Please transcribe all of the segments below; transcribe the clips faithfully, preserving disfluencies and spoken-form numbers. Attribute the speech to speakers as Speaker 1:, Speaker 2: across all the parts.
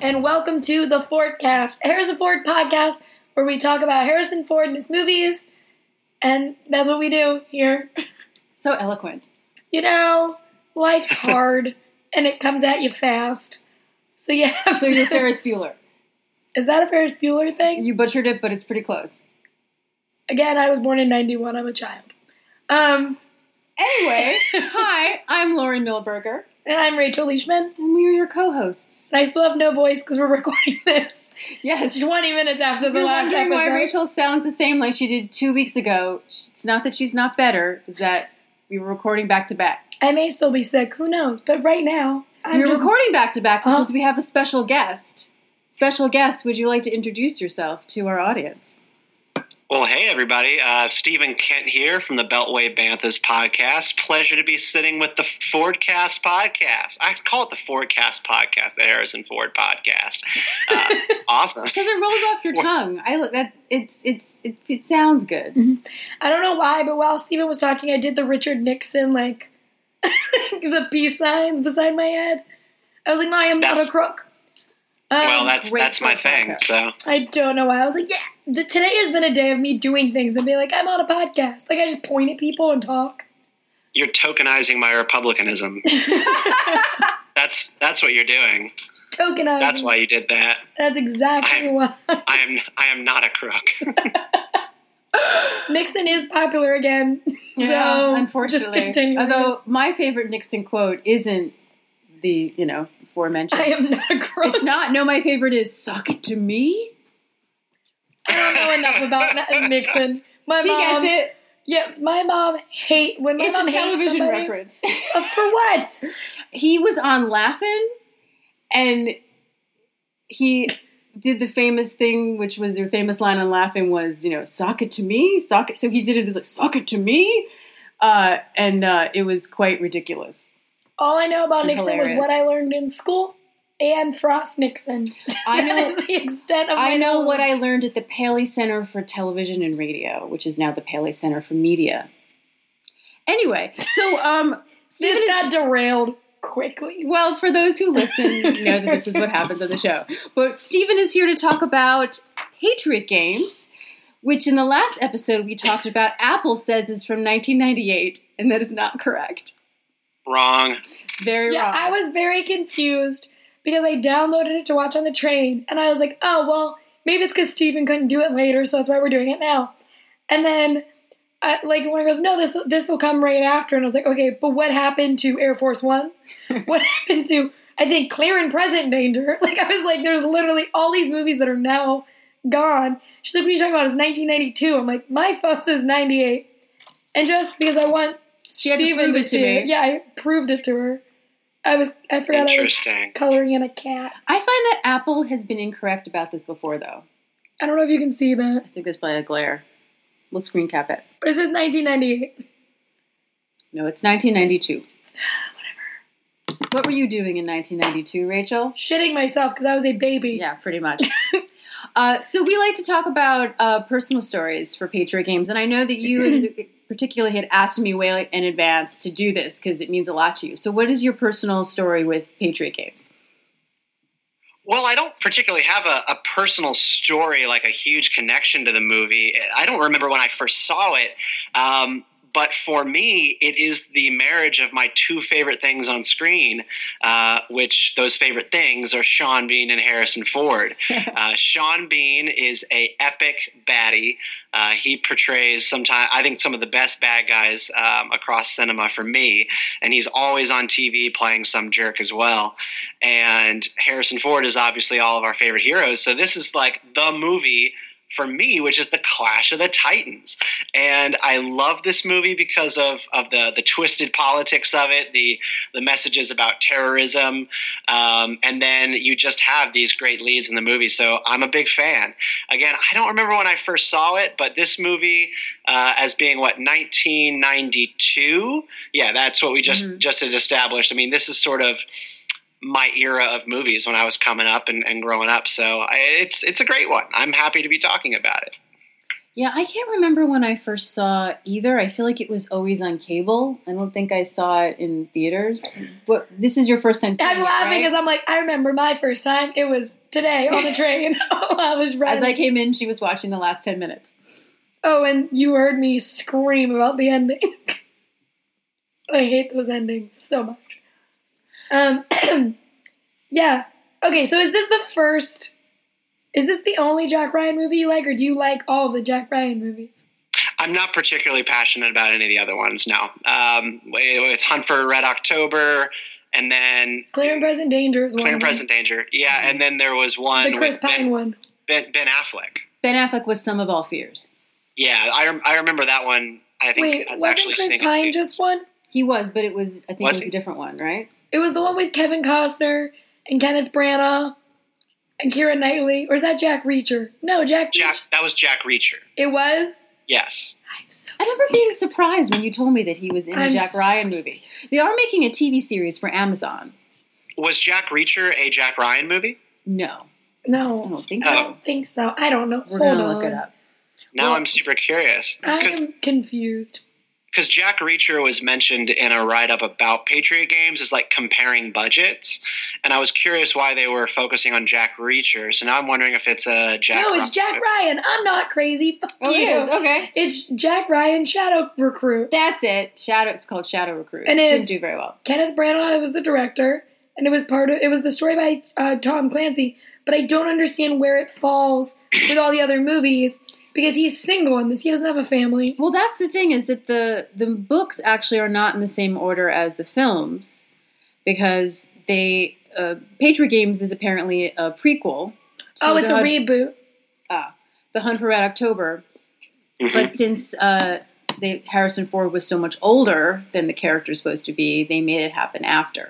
Speaker 1: and welcome to the Fordcast, a Harrison Ford podcast where we talk about Harrison Ford and his movies, and that's what we do here.
Speaker 2: So eloquent.
Speaker 1: You know, life's hard, and it comes at you fast. So yeah.
Speaker 2: So you're Ferris Bueller.
Speaker 1: Is that a Ferris Bueller thing?
Speaker 2: You butchered it, but it's pretty close.
Speaker 1: Again, I was born in ninety-one. I'm a child. Um.
Speaker 2: Anyway, hi, I'm Lauren Milberger.
Speaker 1: And I'm Rachel Leishman.
Speaker 2: And we are your co-hosts.
Speaker 1: And I still have no voice because we're recording this.
Speaker 2: Yes.
Speaker 1: twenty minutes after
Speaker 2: if
Speaker 1: the
Speaker 2: you're
Speaker 1: last
Speaker 2: wondering
Speaker 1: episode.
Speaker 2: why Rachel sounds the same like she did two weeks ago, it's not that she's not better, it's that we were recording back-to-back.
Speaker 1: I may still be sick, who knows? But right now, I'm
Speaker 2: We're
Speaker 1: just...
Speaker 2: recording back-to-back because
Speaker 1: Oh.
Speaker 2: we have a special guest. Special guest, would you like to introduce yourself to our audience?
Speaker 3: Well, hey, everybody. Uh, Stephen Kent here from the Beltway Banthas podcast. Pleasure to be sitting with the Fordcast podcast. I call it the Fordcast podcast, the Harrison Ford podcast. Uh, awesome.
Speaker 2: Because it rolls off your
Speaker 3: Ford-
Speaker 2: tongue. I that it's it's it, it sounds good.
Speaker 1: Mm-hmm. I don't know why, but while Steven was talking, I did the Richard Nixon, like, the peace signs beside my head. I was like, no, I am
Speaker 3: That's-
Speaker 1: not a crook. Um,
Speaker 3: Well, that's
Speaker 2: great
Speaker 3: that's my
Speaker 2: for a
Speaker 3: thing.
Speaker 2: podcast.
Speaker 3: So
Speaker 1: I don't know why. I was like, yeah, the, today has been a day of me doing things and be like, I'm on a podcast. Like, I just point at people and talk.
Speaker 3: you're tokenizing my republicanism. that's that's what you're doing.
Speaker 1: Tokenizing.
Speaker 3: That's why you did that.
Speaker 1: That's exactly
Speaker 3: I-
Speaker 1: why.
Speaker 3: I am I am not a crook.
Speaker 1: Nixon is popular again.
Speaker 2: Yeah,
Speaker 1: so,
Speaker 2: unfortunately.
Speaker 1: just continuing.
Speaker 2: Although my favorite Nixon quote isn't the, you know, aforementioned.
Speaker 1: I am not a crook.
Speaker 2: It's not. No, my favorite is "Suck it to me."
Speaker 1: I don't know enough about Na- Nixon. My
Speaker 2: He
Speaker 1: mom.
Speaker 2: gets it.
Speaker 1: Yeah, my mom hate when my
Speaker 2: It's
Speaker 1: mom
Speaker 2: a
Speaker 1: hates
Speaker 2: television
Speaker 1: somebody-
Speaker 2: reference.
Speaker 1: Uh, for what?
Speaker 2: He was on Laugh-In, and he did the famous thing, which was their famous line on Laugh-In was, you know, "Sock it to me, sock it." So he did it as like "Sock it to me," uh, and uh, it was quite ridiculous.
Speaker 1: All I know about
Speaker 2: And
Speaker 1: Nixon was
Speaker 2: hilarious.
Speaker 1: what I learned in school and Frost Nixon.
Speaker 2: I
Speaker 1: That
Speaker 2: know-
Speaker 1: is the extent of my
Speaker 2: I know what I
Speaker 1: knowledge.
Speaker 2: learned at the Paley Center for Television and Radio, which is now the Paley Center for Media. Anyway, so um, Stephen
Speaker 1: This
Speaker 2: is-
Speaker 1: got derailed quickly.
Speaker 2: well, for those who listen, know that this is what happens on the show. But Stephen is here to talk about Patriot Games, which in the last episode we talked about. Apple says is from nineteen ninety-eight, and that is not correct.
Speaker 3: Wrong.
Speaker 2: Very
Speaker 1: Yeah,
Speaker 2: wrong.
Speaker 1: I was very confused because I downloaded it to watch on the train, and I was like, oh, well, maybe it's because Stephen couldn't do it later, so that's why we're doing it now. And then, I, like, Lauren goes, no, this this will come right after, and I was like, okay, but what happened to Air Force One? What happened to, I think, Clear and Present Danger? Like, I was like, there's literally all these movies that are now gone. She's like, what are you talking about? It's nineteen ninety-two. I'm like, my phone says ninety-eight. And just because I want
Speaker 2: She had to
Speaker 1: Steven
Speaker 2: prove it to
Speaker 1: see
Speaker 2: me.
Speaker 1: Yeah, I proved it to her. I was, I forgot I was
Speaker 3: Interesting.
Speaker 1: coloring in a cat.
Speaker 2: I find that Apple has been incorrect about this before, though.
Speaker 1: I don't know if you can see that,
Speaker 2: I think there's probably a glare. We'll screen cap it.
Speaker 1: but it says nineteen ninety-eight.
Speaker 2: No, it's nineteen ninety-two. Whatever. What were you doing in nineteen ninety-two, Rachel?
Speaker 1: Shitting myself because I was a baby.
Speaker 2: Yeah, pretty much. uh, so we like to talk about uh, personal stories for Patriot Games, and I know that you particularly had asked me way in advance to do this because it means a lot to you. So what is your personal story with Patriot Games?
Speaker 3: Well, I don't particularly have a, a personal story, like a huge connection to the movie. I don't remember when I first saw it, um, but for me, it is the marriage of my two favorite things on screen, uh, which those favorite things are Sean Bean and Harrison Ford. uh, Sean Bean is a epic baddie. Uh, he portrays sometimes, I think, some of the best bad guys um, across cinema for me, and he's always on T V playing some jerk as well. And Harrison Ford is obviously all of our favorite heroes, so this is like the movie for me, which is the Clash of the Titans. And I love this movie because of, of the, the twisted politics of it, the the messages about terrorism, um, and then you just have these great leads in the movie. So I'm a big fan. Again, I don't remember when I first saw it, but this movie, uh, as being, what, nineteen ninety-two? Yeah, that's what we just, mm-hmm. just had established. I mean, this is sort of my era of movies when I was coming up and, and growing up. So I, it's it's a great one. I'm happy to be talking about it.
Speaker 2: Yeah, I can't remember when I first saw either. I feel like it was always on cable. I don't think I saw it in theaters. But this is your first time seeing
Speaker 1: I'm
Speaker 2: it,
Speaker 1: laughing
Speaker 2: right?
Speaker 1: because I'm like, I remember my first time. It was today on the train. I was running.
Speaker 2: As I came in, she was watching the last ten minutes.
Speaker 1: Oh, and you heard me scream about the ending. I hate those endings so much. Um, yeah. Okay, so is this the first... Is this the only Jack Ryan movie you like, or do you like all of the Jack Ryan movies?
Speaker 3: I'm not particularly passionate about any of the other ones, no. Um, it's Hunt for Red October, and then...
Speaker 1: Clear and Present Danger is one
Speaker 3: Clear and
Speaker 1: of them.
Speaker 3: Present Danger, yeah, and then there was one
Speaker 1: The Chris
Speaker 3: with
Speaker 1: Pine
Speaker 3: ben,
Speaker 1: one.
Speaker 3: Ben, Ben Affleck.
Speaker 2: Ben Affleck was Sum of All Fears.
Speaker 3: Yeah, I, rem- I remember that one, I think,
Speaker 1: Wait,
Speaker 3: as
Speaker 1: wasn't
Speaker 3: actually
Speaker 1: Chris
Speaker 3: seeing
Speaker 1: Pine
Speaker 3: it.
Speaker 1: just one?
Speaker 2: He was, but it was, I think
Speaker 3: Was
Speaker 2: it was
Speaker 3: he?
Speaker 2: a different one, right?
Speaker 1: It was the one with Kevin Costner and Kenneth Branagh and Keira Knightley. Or is that Jack Reacher? No, Jack
Speaker 3: Jack,
Speaker 1: Reacher.
Speaker 3: that was Jack Reacher,
Speaker 1: It was?
Speaker 3: yes.
Speaker 1: I'm so
Speaker 2: I remember being surprised when you told me that he was in a
Speaker 1: I'm
Speaker 2: Jack
Speaker 1: s-
Speaker 2: Ryan movie. They are making a T V series for Amazon.
Speaker 3: Was Jack Reacher a Jack Ryan movie?
Speaker 2: No, I
Speaker 1: No,
Speaker 2: don't think
Speaker 1: I
Speaker 2: so.
Speaker 1: don't think so. I don't know.
Speaker 2: We're
Speaker 1: Hold
Speaker 2: going to
Speaker 1: on.
Speaker 2: look it up.
Speaker 3: Now
Speaker 1: Well,
Speaker 3: I'm super curious.
Speaker 1: I
Speaker 3: Because
Speaker 1: am confused.
Speaker 3: because Jack Reacher was mentioned in a write-up about Patriot Games as like comparing budgets, and I was curious why they were focusing on Jack Reacher. So now I'm wondering if it's a Jack.
Speaker 1: No, it's
Speaker 3: Ry-
Speaker 1: Jack Ryan. I'm not crazy. Fuck
Speaker 2: Oh,
Speaker 1: you.
Speaker 2: it is. Okay.
Speaker 1: It's Jack Ryan Shadow Recruit.
Speaker 2: That's it. Shadow. It's called Shadow Recruit.
Speaker 1: And
Speaker 2: Didn't
Speaker 1: it's-
Speaker 2: do very well.
Speaker 1: Kenneth Branagh was the director, and it was part of. It was the story by uh, Tom Clancy. But I don't understand where it falls with all the other movies because he's single in this. He doesn't have a family.
Speaker 2: Well, that's the thing is that the the books actually are not in the same order as the films because they uh, Patriot Games is apparently a prequel. to
Speaker 1: Oh, it's
Speaker 2: the
Speaker 1: a
Speaker 2: Hunt,
Speaker 1: reboot.
Speaker 2: ah, the Hunt for Red October.
Speaker 3: Mhm.
Speaker 2: But since uh, they, Harrison Ford was so much older than the character's supposed to be, they made it happen after.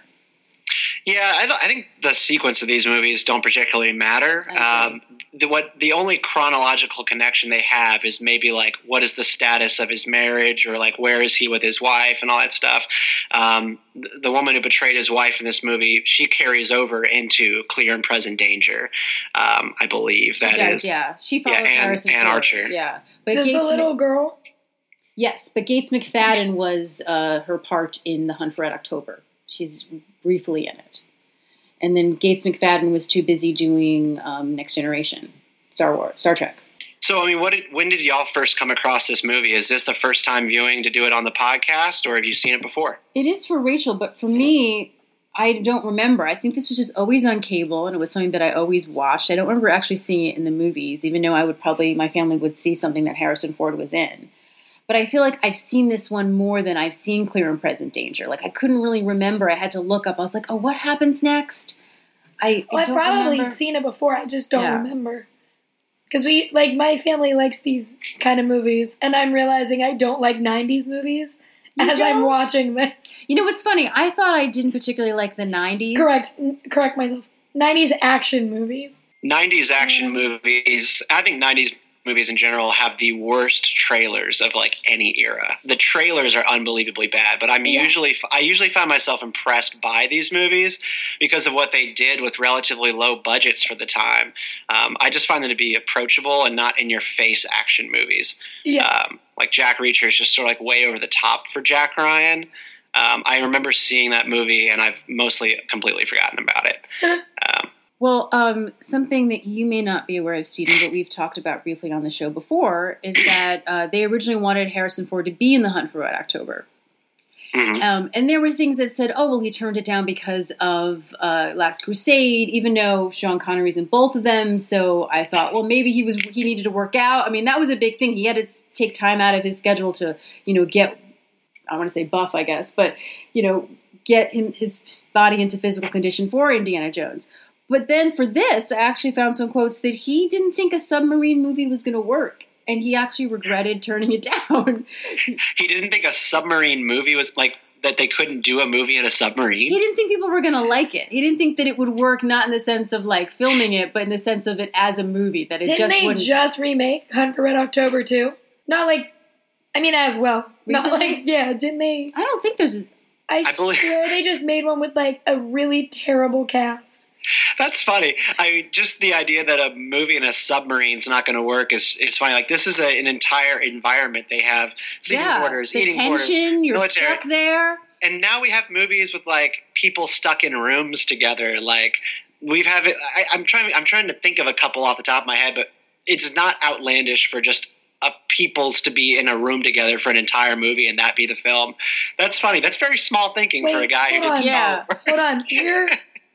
Speaker 3: Yeah, I, don't, I think the sequence of these movies don't particularly matter.
Speaker 2: I
Speaker 3: Um, the, what the only chronological connection they have is maybe like what is the status of his marriage, or like where is he with his wife, and all that stuff. Um, the, the woman who betrayed his wife in this movie, she carries over into Clear and Present Danger. Um, I believe
Speaker 2: She
Speaker 3: that
Speaker 2: does,
Speaker 3: is.
Speaker 2: yeah. She follows
Speaker 3: yeah, Ann-
Speaker 2: Harrison
Speaker 3: Ann
Speaker 2: Ford.
Speaker 3: Archer.
Speaker 2: Yeah, but
Speaker 1: Does the
Speaker 2: Gates
Speaker 1: little
Speaker 2: Mc-
Speaker 1: girl?
Speaker 2: yes, but Gates McFadden was uh, her part in The Hunt for Red October. She's briefly in it. And then Gates McFadden was too busy doing um, Next Generation, Star Wars, Star Trek.
Speaker 3: So, I mean, what did, when did y'all first come across this movie? Is this a first time viewing to do it on the podcast, or have you seen it before?
Speaker 2: It is for Rachel, but for me, I don't remember. I think this was just always on cable, and it was something that I always watched. I don't remember actually seeing it in the movies, even though I would probably, my family would see something that Harrison Ford was in. But I feel like I've seen this one more than I've seen Clear and Present Danger. Like, I couldn't really remember. I had to look up. I was like, oh, what happens next? I,
Speaker 1: Well,
Speaker 2: I
Speaker 1: I've
Speaker 2: don't
Speaker 1: probably
Speaker 2: remember.
Speaker 1: seen it before. I just don't
Speaker 2: Yeah.
Speaker 1: remember. Because we, like, my family likes these kind of movies, and I'm realizing I don't like nineties movies
Speaker 2: You
Speaker 1: as I'm
Speaker 2: don't?
Speaker 1: watching this.
Speaker 2: You know what's funny? I thought I didn't particularly like the nineties.
Speaker 1: Correct. N- correct myself. nineties action movies.
Speaker 3: nineties action
Speaker 1: Yeah.
Speaker 3: movies, I think nineties movies in general have the worst trailers of like any era. The trailers are unbelievably bad, but I'm
Speaker 1: Yeah.
Speaker 3: usually I usually find myself impressed by these movies because of what they did with relatively low budgets for the time. Um, I just find them to be approachable and not in your face action movies.
Speaker 1: Yeah.
Speaker 3: Um, like Jack Reacher is just sort of like way over the top for Jack Ryan. Um, I remember seeing that movie and I've mostly completely forgotten about it. Um,
Speaker 2: Well, um, something that you may not be aware of, Stephen, but we've talked about briefly on the show before, is that uh, they originally wanted Harrison Ford to be in The Hunt for Red October.
Speaker 3: mhm.
Speaker 2: Um, and there were things that said, oh, well, he turned it down because of uh, Last Crusade, even though Sean Connery's in both of them. So I thought, well, maybe he was he needed to work out. I mean, that was a big thing. He had to take time out of his schedule to, you know, get, I want to say buff, I guess, but, you know, get him, his body into physical condition for Indiana Jones. But then for this, I actually found some quotes that he didn't think a submarine movie was going to work. And he actually regretted turning it down.
Speaker 3: He didn't think a submarine movie was like that they couldn't do a movie in a submarine.
Speaker 2: He didn't think people were going to like it. He didn't think that it would work, not in the sense of like filming it, but in the sense of it as a movie. That it
Speaker 1: Didn't
Speaker 2: just
Speaker 1: they
Speaker 2: wouldn't.
Speaker 1: just remake Hunt for Red October too? Not like, I mean, as well. Not
Speaker 2: Recently?
Speaker 1: like, yeah, didn't they?
Speaker 2: I don't think there's.
Speaker 1: I,
Speaker 3: I believe-
Speaker 1: swear they just made one with like a really terrible cast.
Speaker 3: That's funny. I just the idea that a movie in a submarine is not going to work is is funny. Like this is a, an entire environment. They have sleeping
Speaker 2: yeah,
Speaker 3: quarters,
Speaker 2: the
Speaker 3: eating
Speaker 2: tension,
Speaker 3: quarters,
Speaker 2: you're
Speaker 3: military.
Speaker 2: stuck there.
Speaker 3: And now we have movies with like people stuck in rooms together. Like we've have it. I, I'm trying. I'm trying to think of a couple off the top of my head, but it's not outlandish for just a peoples to be in a room together for an entire movie and that be the film. That's funny. That's very small thinking
Speaker 1: Wait,
Speaker 3: for a guy who
Speaker 1: hold
Speaker 3: did
Speaker 1: on.
Speaker 3: Star
Speaker 2: Yeah.
Speaker 3: Wars.
Speaker 1: Hold on. You're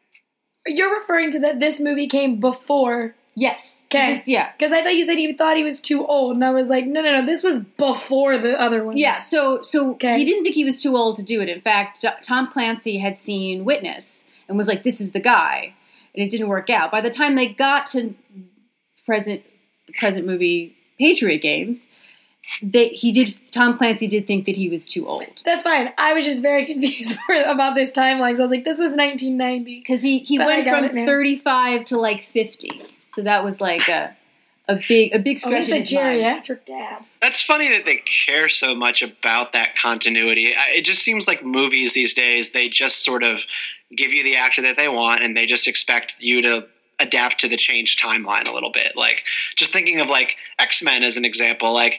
Speaker 1: you're referring to that this movie came before.
Speaker 2: Yes. So
Speaker 1: Okay.
Speaker 2: this- yeah.
Speaker 1: Because I thought you said you thought he was too old, and I was like, no, no, no, this was before the other one.
Speaker 2: Yeah, so so
Speaker 1: Okay.
Speaker 2: he didn't think he was too old to do it. In fact, Tom Clancy had seen Witness and was like, "This is the guy," and it didn't work out. By the time they got to present the present movie Patriot Games, they he did Tom Clancy did think that he was too old
Speaker 1: That's fine. I was just very confused about this timeline. So I was like, this was nineteen ninety.
Speaker 2: because he he
Speaker 1: But I
Speaker 2: went
Speaker 1: got it
Speaker 2: from
Speaker 1: now.
Speaker 2: thirty-five to like fifty. So that was like a a big a big
Speaker 1: Oh,
Speaker 2: stretch
Speaker 1: he's
Speaker 2: in
Speaker 1: a
Speaker 2: his mind.
Speaker 1: geriatric dad.
Speaker 3: That's funny that they care so much about that continuity. I- It just seems like movies these days, they just sort of give you the action that they want and they just expect you to adapt to the changed timeline a little bit. Like just thinking of like X-Men as an example, like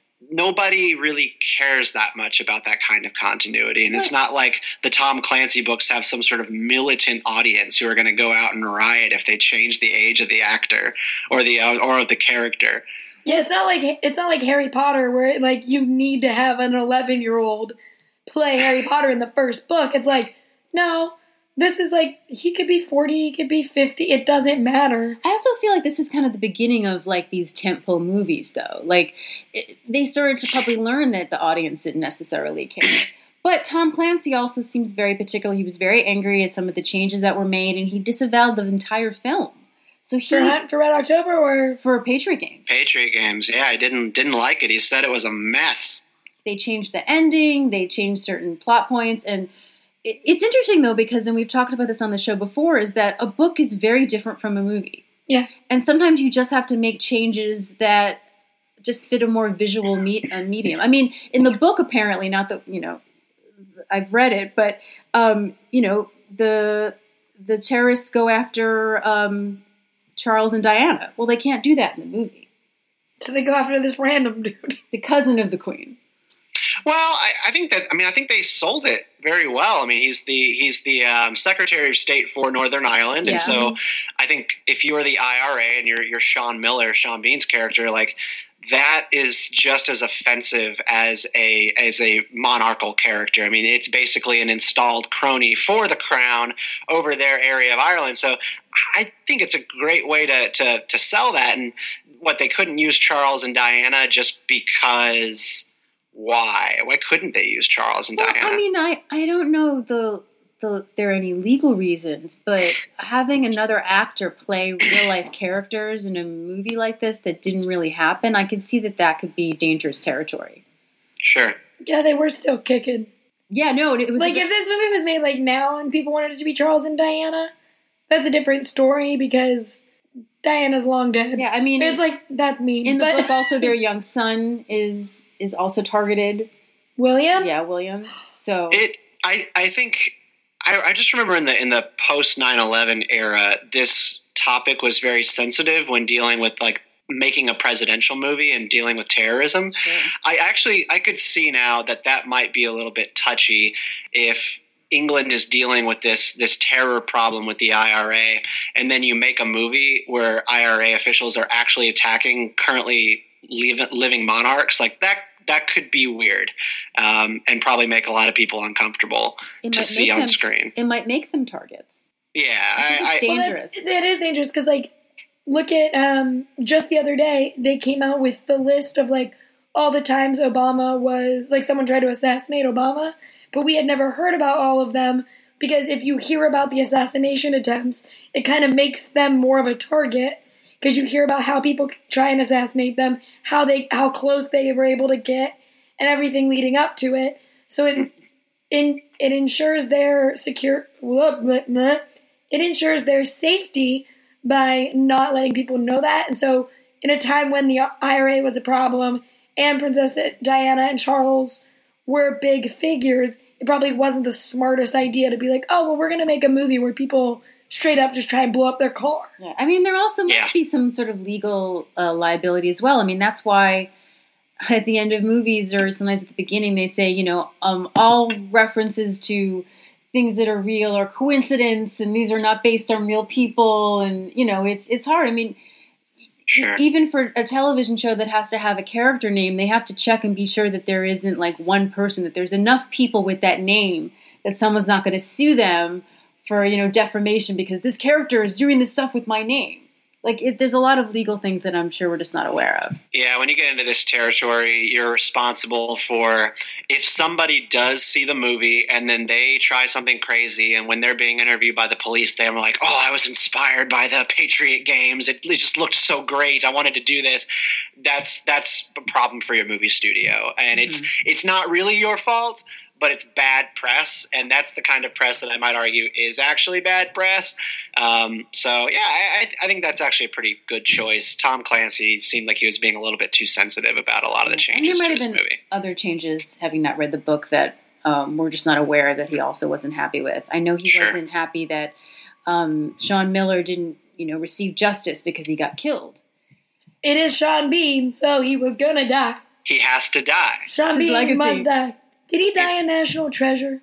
Speaker 3: nobody really cares that much about that kind of continuity. And it's not like the Tom Clancy books have some sort of militant audience who are going to go out and riot if they change the age of the actor or the or of the character.
Speaker 1: Yeah, it's not like it's not like Harry Potter where like you need to have an eleven year old play Harry Potter in the first book. It's like, no, this is like he could be forty, he could be fifty. It doesn't matter.
Speaker 2: I also feel like this is kind of the beginning of like these tentpole movies, though. Like it, they started to probably learn that the audience didn't necessarily care. But Tom Clancy also seems very particular. He was very angry at some of the changes that were made, and he disavowed the entire film. So he
Speaker 1: For Hunt for Red October or
Speaker 2: for Patriot Games,
Speaker 3: Patriot Games, yeah, I didn't didn't like it. He said it was a mess.
Speaker 2: they changed the ending, they changed certain plot points, and it, it's interesting though because, and we've talked about this on the show before, is that a book is very different from a movie.
Speaker 1: yeah.
Speaker 2: And sometimes you just have to make changes that just fit a more visual me- uh, medium. I mean, in the book, apparently, not that, you know, I've read it, but, um, you know, the the terrorists go after um, Charles and Diana. Well, they can't do that in the movie.
Speaker 1: So they go after this random dude.
Speaker 2: The cousin of the queen.
Speaker 3: Well, I, I think that I mean I think they sold it very well. I mean he's the he's the um, Secretary of State for Northern Ireland,
Speaker 2: Yeah.
Speaker 3: and so I think if you're the I R A and you're you're Sean Miller, Sean Bean's character, like that is just as offensive as a as a monarchical character. I mean, it's basically an installed crony for the crown over their area of Ireland. So I think it's a great way to to to sell that. And what they couldn't use Charles and Diana just because. Why? Why couldn't they use Charles and
Speaker 2: Well,
Speaker 3: Diana?
Speaker 2: I mean, I, I don't know the, the if there are any legal reasons, but having another actor play real life characters in a movie like this that didn't really happen, I could see that that could be dangerous territory.
Speaker 3: Sure.
Speaker 1: Yeah, they were still kicking.
Speaker 2: Yeah, no, it was
Speaker 1: Like if this movie was made like now and people wanted it to be Charles and Diana, that's a different story because Diana's long dead.
Speaker 2: yeah, I mean,
Speaker 1: It's like that's mean.
Speaker 2: in the
Speaker 1: but
Speaker 2: book also their young son is is also targeted.
Speaker 1: William?
Speaker 2: Yeah, William. So
Speaker 3: It. I. I think. I, I just remember in the in the post nine eleven era, this topic was very sensitive when dealing with like making a presidential movie and dealing with terrorism.
Speaker 2: Sure.
Speaker 3: I actually I could see now that that might be a little bit touchy if England is dealing with this this terror problem with the I R A, and then you make a movie where I R A officials are actually attacking currently live, living monarchs. Like that that could be weird, um, and probably make a lot of people uncomfortable
Speaker 2: it
Speaker 3: to
Speaker 2: might
Speaker 3: see
Speaker 2: make
Speaker 3: on
Speaker 2: them,
Speaker 3: screen.
Speaker 2: It might make them targets.
Speaker 3: Yeah,
Speaker 2: I think
Speaker 3: I,
Speaker 2: it's
Speaker 3: I,
Speaker 1: Well,
Speaker 2: dangerous.
Speaker 1: that's, it is dangerous because, like, look at um, just the other day, they came out with the list of, like, all the times Obama was, like, someone tried to assassinate Obama, but we had never heard about all of them because if you hear about the assassination attempts, it kind of makes them more of a target because you hear about how people try and assassinate them, how they, how close they were able to get, and everything leading up to it. So it, in, it ensures their secure, it ensures their safety by not letting people know that. And so in a time when the I R A was a problem and Princess Diana and Charles were big figures, it probably wasn't the smartest idea to be like, oh, well, we're going to make a movie where people straight up just try and blow up their car.
Speaker 2: Yeah. I mean, there also must
Speaker 3: Yeah.
Speaker 2: be some sort of legal uh, liability as well. I mean, that's why at the end of movies or sometimes at the beginning they say, you know, um, all references to things that are real are coincidence, and these are not based on real people, and you know, it's it's hard. I mean,
Speaker 3: Sure.
Speaker 2: even for a television show that has to have a character name, they have to check and be sure that there isn't like one person, that there's enough people with that name that someone's not going to sue them for, you know, defamation because this character is doing this stuff with my name. Like, it, there's a lot of legal things that I'm sure we're just not aware of.
Speaker 3: Yeah, when you get into this territory, you're responsible for if somebody does see the movie and then they try something crazy, and when they're being interviewed by the police, they're like, oh, I was inspired by the Patriot games. It, it just looked so great. I wanted to do this. That's that's a problem for your movie studio. And
Speaker 2: Mm-hmm.
Speaker 3: it's it's not really your fault, but it's bad press, and that's the kind of press that I might argue is actually bad press. Um, so, yeah, I, I think that's actually a pretty good choice. Tom Clancy seemed like he was being a little bit too sensitive about a lot of the changes
Speaker 2: and there
Speaker 3: to
Speaker 2: might
Speaker 3: his
Speaker 2: have been
Speaker 3: movie.
Speaker 2: other changes, having not read the book, that um, we're just not aware that he also wasn't happy with. I know he
Speaker 3: Sure.
Speaker 2: wasn't happy that um, Sean Miller didn't, you know, receive justice because he got killed.
Speaker 1: It is Sean Bean, so he was gonna die.
Speaker 3: He has to die.
Speaker 1: Sean
Speaker 2: It's his
Speaker 1: Bean
Speaker 2: legacy.
Speaker 1: must die. Did he die in National Treasure?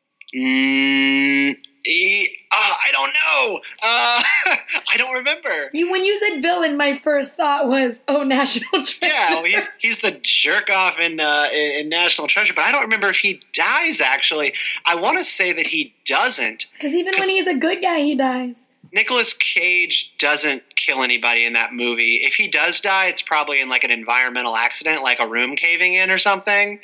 Speaker 3: Mm, he, uh, I don't know. Uh, I don't remember.
Speaker 1: You, when you said villain, my first thought was, oh, National Treasure.
Speaker 3: Yeah, well, he's he's the jerk off in, uh, in in National Treasure, but I don't remember if he dies. Actually, I want to say that he doesn't.
Speaker 1: Because even
Speaker 3: 'Cause-
Speaker 1: when he's a good guy, he dies.
Speaker 3: Nicolas Cage doesn't kill anybody in that movie. If he does die, it's probably in like an environmental accident, like a room caving in or something.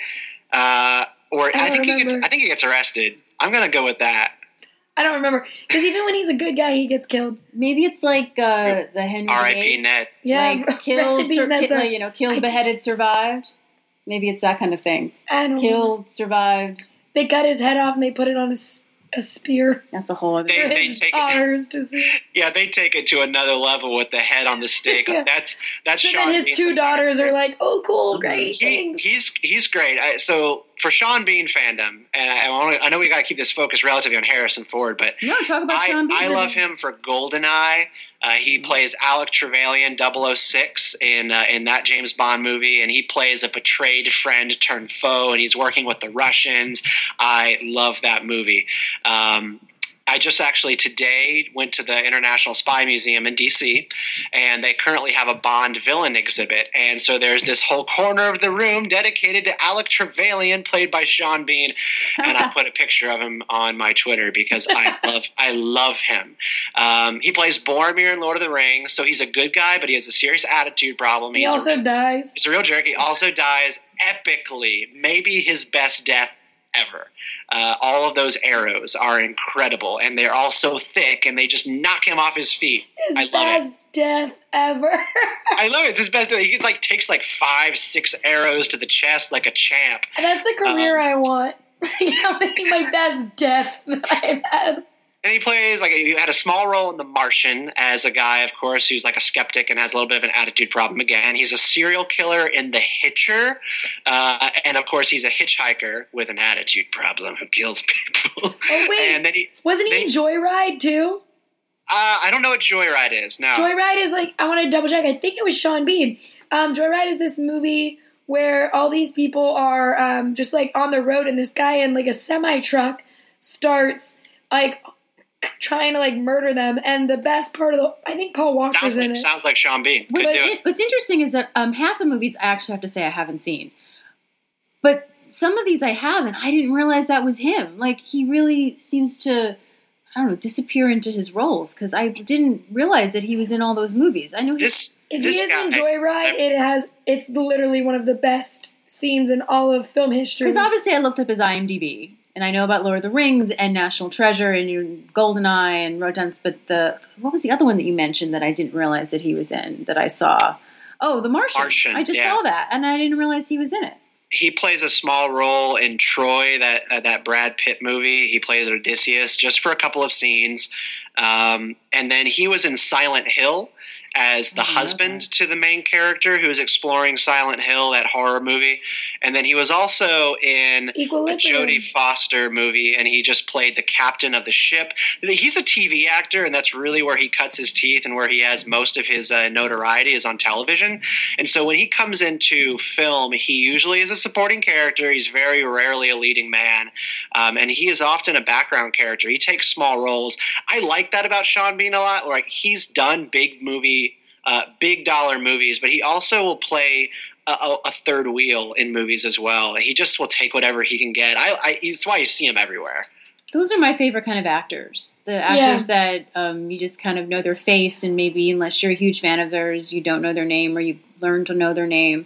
Speaker 3: Uh, or
Speaker 1: I
Speaker 3: I,
Speaker 1: don't
Speaker 3: think he gets.
Speaker 1: remember.
Speaker 3: I think he gets arrested. I'm gonna go with that.
Speaker 1: I don't remember. Because even when he's a good guy, he gets killed.
Speaker 2: Maybe it's like uh, the Henry
Speaker 3: R I P
Speaker 2: VIII.
Speaker 3: Ned.
Speaker 1: Yeah,
Speaker 2: Like
Speaker 1: rest
Speaker 2: killed,
Speaker 1: in peace,
Speaker 2: sur-
Speaker 1: Ned
Speaker 2: ki-
Speaker 1: Stark.
Speaker 2: like, you know, killed,
Speaker 1: I-
Speaker 2: beheaded, survived. Maybe it's that kind of thing.
Speaker 1: I don't know.
Speaker 2: Killed, survived.
Speaker 1: They cut his head off and they put it on a, s- a spear
Speaker 2: That's a whole other.
Speaker 3: They-
Speaker 1: for
Speaker 3: they
Speaker 1: his
Speaker 3: take it-
Speaker 1: daughters to see.
Speaker 3: Yeah, they take it to another level with the head on the stake.
Speaker 1: Yeah.
Speaker 3: That's that's
Speaker 1: So
Speaker 3: Sean
Speaker 1: then his
Speaker 3: Bean's
Speaker 1: two
Speaker 3: entire
Speaker 1: daughters
Speaker 3: thing.
Speaker 1: are like, oh, cool, great,
Speaker 3: He,
Speaker 1: thanks.
Speaker 3: he's he's great. I, so for Sean Bean fandom, and I, I, wanna, I know we got to keep this focus relatively on Harrison Ford, but
Speaker 2: no, talk about
Speaker 3: I,
Speaker 2: Sean Bean.
Speaker 3: I love him for GoldenEye. Uh, he plays Alec Trevelyan, double oh six, in uh, in that James Bond movie, and he plays a betrayed friend turned foe, and he's working with the Russians. I love that movie. Um, I just actually today went to the International Spy Museum in D C, and they currently have a Bond villain exhibit. And so there's this whole corner of the room dedicated to Alec Trevelyan, played by Sean Bean. And I put a picture of him on my Twitter because I love I love him. Um, he plays Boromir in Lord of the Rings, so he's a good guy, but he has a serious attitude problem.
Speaker 1: he
Speaker 3: He's
Speaker 1: also
Speaker 3: a,
Speaker 1: dies.
Speaker 3: he's a real jerk. He also dies epically, maybe his best death ever. Uh, all of those arrows are incredible, and they're all so thick, and they just knock him off his feet.
Speaker 1: His
Speaker 3: I love
Speaker 1: best
Speaker 3: it.
Speaker 1: death ever.
Speaker 3: I love it. It's his best. He gets, like takes like five, six arrows to the chest like a champ.
Speaker 1: And that's the career
Speaker 3: Um,
Speaker 1: I want. Like, how many my best death that I've had.
Speaker 3: And he plays like he had a small role in The Martian as a guy, of course, who's like a skeptic and has a little bit of an attitude problem. Again, he's a serial killer in The Hitcher, uh, and of course, he's a hitchhiker with an attitude problem who kills people.
Speaker 1: Oh, wait.
Speaker 3: And then he,
Speaker 1: Wasn't he in
Speaker 3: they-
Speaker 1: Joyride, too?
Speaker 3: uh, I don't know what Joyride is. No,
Speaker 1: Joyride is like, I want to double check. I think it was Sean Bean. Um, Joyride is this movie where all these people are um, just like on the road, and this guy in like a semi truck starts like trying to like murder them. And the best part of the, I think Paul Walker's
Speaker 3: sounds
Speaker 1: in
Speaker 3: like
Speaker 1: it.
Speaker 3: sounds like Sean Bean. Could
Speaker 2: But
Speaker 3: do
Speaker 2: it,
Speaker 3: it.
Speaker 2: what's interesting is that um, half the movies I actually have to say I haven't seen, but some of these I have, and I didn't realize that was him. Like, he really seems to, I don't know, disappear into his roles, because I didn't realize that he was in all those movies. I knew he
Speaker 3: This
Speaker 1: If
Speaker 3: this
Speaker 1: he is
Speaker 3: guy,
Speaker 1: in Joyride, it has it's literally one of the best scenes in all of film history.
Speaker 2: because obviously I looked up his IMDb, and I know about Lord of the Rings and National Treasure and your GoldenEye and Rodents, but the what was the other one that you mentioned that I didn't realize that he was in that I saw? Oh, The Martian.
Speaker 3: Martian,
Speaker 2: I just
Speaker 3: yeah.
Speaker 2: saw that, and I didn't realize he was in it.
Speaker 3: he plays a small role in Troy, that uh, that Brad Pitt movie. He plays Odysseus just for a couple of scenes. Um, and and then he was in Silent Hill as the
Speaker 2: Oh,
Speaker 3: husband
Speaker 2: okay.
Speaker 3: to the main character who is exploring Silent Hill, that horror movie. And then he was also in a
Speaker 1: Equilibrium.
Speaker 3: Jodie Foster movie, and he just played the captain of the ship. He's a T V actor, and that's really where he cuts his teeth and where he has most of his uh, notoriety is on television. And so when he comes into film, he usually is a supporting character. He's very rarely a leading man, um, and he is often a background character. He takes small roles. I like that about Sean Bean a lot. Like, he's done big movie Uh, big dollar movies, but he also will play a, a, a third wheel in movies as well. He just will take whatever he can get. I, I it's why you see him everywhere.
Speaker 2: Those are my favorite kind of actors. The actors that um, you just kind of know their face, and maybe unless you're a huge fan of theirs, you don't know their name, or you learn to know their name.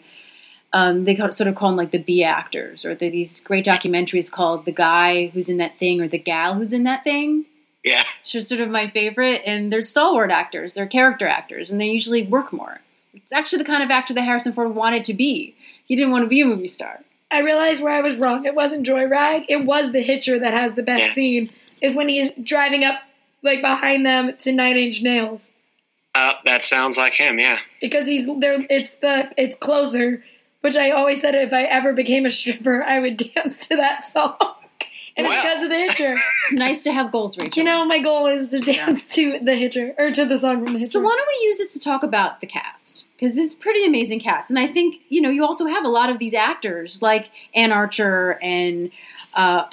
Speaker 2: Um, they call, sort of call them like the B actors, or the, these great documentaries called The Guy Who's in That Thing or The Gal Who's in That Thing.
Speaker 3: Yeah.
Speaker 2: It's just sort of my favorite, and they're stalwart actors. They're character actors, and they usually work more. It's actually the kind of actor that Harrison Ford wanted to be. He didn't want to be a movie star.
Speaker 1: I realized where I was wrong. It wasn't Joyride. It was The Hitcher that has the best
Speaker 3: Yeah.
Speaker 1: scene, is when he's driving up, like, behind them to Nine Inch Nails.
Speaker 3: Uh, that sounds like him, yeah.
Speaker 1: Because he's there. It's the, it's Closer, which I always said if I ever became a stripper, I would dance to that song. And
Speaker 3: Wow.
Speaker 1: it's because of The Hitcher.
Speaker 2: It's nice to have goals, Rachel.
Speaker 1: You know, my goal is to dance to The Hitcher, or to the song from The Hitcher.
Speaker 2: So why don't we use this to talk about the cast? Because it's a pretty amazing cast. And I think, you know, you also have a lot of these actors, like Anne Archer and uh,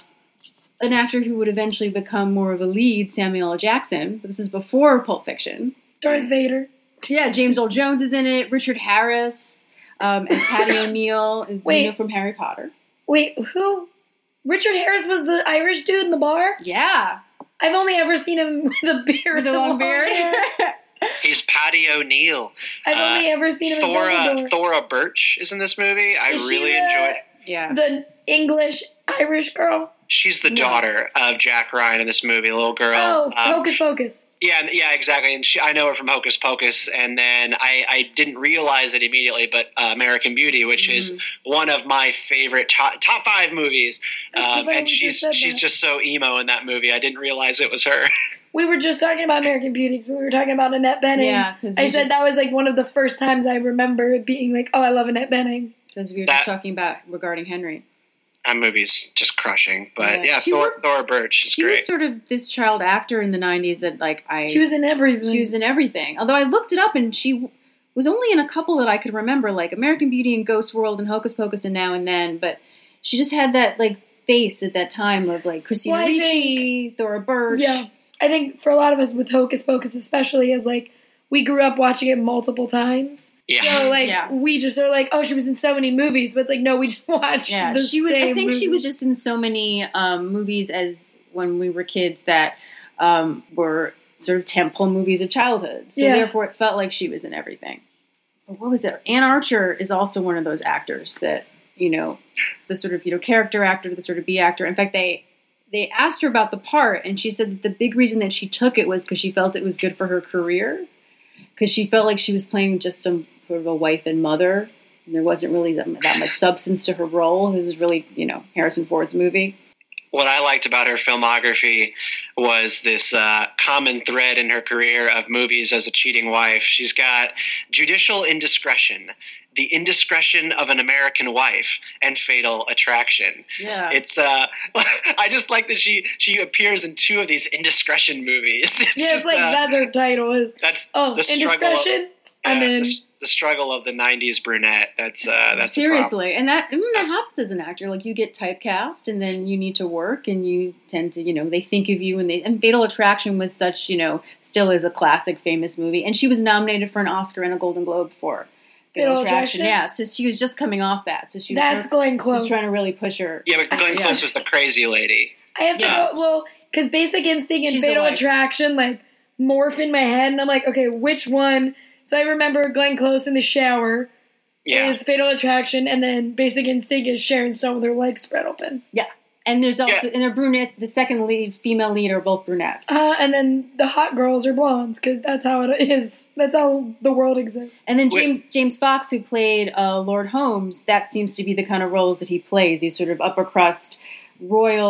Speaker 2: an actor who would eventually become more of a lead, Samuel L. Jackson. But this is before Pulp Fiction.
Speaker 1: Darth Vader.
Speaker 2: Yeah, James Earl Jones is in it. Richard Harris um, as Patty O'Neill, is
Speaker 1: Wait.
Speaker 2: you know, from Harry Potter.
Speaker 1: Wait, who? Richard Harris was the Irish dude in the bar?
Speaker 2: Yeah.
Speaker 1: I've only ever seen him with a beard.
Speaker 2: With a
Speaker 1: and
Speaker 2: long beard.
Speaker 1: hair.
Speaker 3: He's Patty O'Neill.
Speaker 1: I've
Speaker 3: Uh,
Speaker 1: only ever seen him as
Speaker 3: Thora,
Speaker 1: Dumbledore.
Speaker 3: Thora Birch is in this movie. I
Speaker 1: Is she
Speaker 3: really
Speaker 1: the-
Speaker 3: enjoy.
Speaker 2: yeah.
Speaker 1: The English Irish girl.
Speaker 3: She's the
Speaker 2: No.
Speaker 3: daughter of Jack Ryan in this movie, a little girl.
Speaker 1: Oh,
Speaker 3: Um,
Speaker 1: Hocus Pocus.
Speaker 3: Yeah, yeah, exactly. And she, I know her from Hocus Pocus, and then I, I didn't realize it immediately, but uh, American Beauty, which
Speaker 1: Mm-hmm.
Speaker 3: is one of my favorite top, top five movies,
Speaker 1: That's so
Speaker 3: um,
Speaker 1: funny
Speaker 3: and
Speaker 1: you
Speaker 3: she's
Speaker 1: just said
Speaker 3: she's
Speaker 1: that.
Speaker 3: just so emo in that movie. I didn't realize it was her.
Speaker 1: We were just talking about American Beauty because we were talking about Annette Bening.
Speaker 2: Yeah, 'cause
Speaker 1: I
Speaker 2: we
Speaker 1: said
Speaker 2: just-
Speaker 1: that was like one of the first times I remember it being like, oh, I love Annette Bening.
Speaker 2: Because we were
Speaker 3: That-
Speaker 2: just talking about regarding Henry.
Speaker 3: That movie's just crushing. But
Speaker 2: Yeah,
Speaker 3: yeah,
Speaker 2: she
Speaker 3: Thor,
Speaker 2: worked-
Speaker 3: Thora Birch is
Speaker 2: She
Speaker 3: great.
Speaker 2: was sort of this child actor in the nineties that, like, I...
Speaker 1: She was in everything.
Speaker 2: She was in everything. Although I looked it up, and she w- was only in a couple that I could remember, like American Beauty and Ghost World and Hocus Pocus and Now and Then. But she just had that, like, face at that time of, like, Christina
Speaker 1: Well, I
Speaker 2: Ricci, Thora Birch.
Speaker 1: Yeah. I think for a lot of us with Hocus Pocus especially is like, we grew up watching it multiple times.
Speaker 3: Yeah.
Speaker 1: So like,
Speaker 2: Yeah.
Speaker 1: we just are like, oh, she was in so many movies. But it's like, no, we just watched
Speaker 2: Yeah,
Speaker 1: the
Speaker 2: she was. I
Speaker 1: same
Speaker 2: think she
Speaker 1: movie.
Speaker 2: was just in so many um, movies as when we were kids that um, were sort of tentpole movies of childhood. So
Speaker 1: Yeah.
Speaker 2: therefore, it felt like she was in everything. But what was it? Anne Archer is also one of those actors that, you know, the sort of, you know, character actor, the sort of B actor. In fact, they they asked her about the part, and she said that the big reason that she took it was because she felt it was good for her career. Because she felt like she was playing just some sort of a wife and mother, and there wasn't really that, that much substance to her role. This is really, you know, Harrison Ford's movie.
Speaker 3: What I liked about her filmography was this uh, common thread in her career of movies as a cheating wife. She's got Judicial Indiscretion, The Indiscretion of an American Wife, and Fatal Attraction.
Speaker 2: Yeah.
Speaker 3: It's uh, I just like that she she appears in two of these indiscretion movies. It's
Speaker 1: Yeah, it's
Speaker 3: just,
Speaker 1: like,
Speaker 3: uh,
Speaker 1: that's her title is,
Speaker 3: that's
Speaker 1: oh,
Speaker 3: the struggle.
Speaker 1: Indiscretion?
Speaker 3: Of,
Speaker 1: I'm
Speaker 3: yeah,
Speaker 1: in.
Speaker 3: the, the struggle of the nineties brunette. That's uh, that's a problem.
Speaker 2: Seriously, and that I mean, that happens as an actor. Like, you get typecast, and then you need to work, and you tend to, you know, they think of you, and they and Fatal Attraction was such, you know, still is a classic, famous movie, and she was nominated for an Oscar and a Golden Globe for
Speaker 1: Fatal Attraction?
Speaker 2: Yeah, so she was just coming off that, so she was,
Speaker 1: That's
Speaker 2: sort of-
Speaker 1: Glenn
Speaker 2: she
Speaker 1: Close.
Speaker 2: was trying to really push her.
Speaker 3: Yeah, but Glenn
Speaker 2: Yeah.
Speaker 3: Close was the crazy lady.
Speaker 1: I have to
Speaker 3: Yeah.
Speaker 1: go, well, because Basic Instinct and
Speaker 2: She's the
Speaker 1: Fatal
Speaker 2: wife.
Speaker 1: Attraction, like, morph in my head, and I'm like, okay, which one? So I remember Glenn Close in the shower
Speaker 3: Yeah,
Speaker 1: is Fatal Attraction, and then Basic Instinct is Sharon Stone with her legs spread open.
Speaker 2: Yeah, and there's also
Speaker 3: Yeah.
Speaker 2: and they're brunette. The second lead, female lead, are both brunettes.
Speaker 1: Uh, and then the hot girls are blondes, because that's how it is. That's how the world exists.
Speaker 2: And then
Speaker 3: Wait.
Speaker 2: James James Fox, who played uh, Lord Holmes, that seems to be the kind of roles that he plays. These sort of upper crust, royal,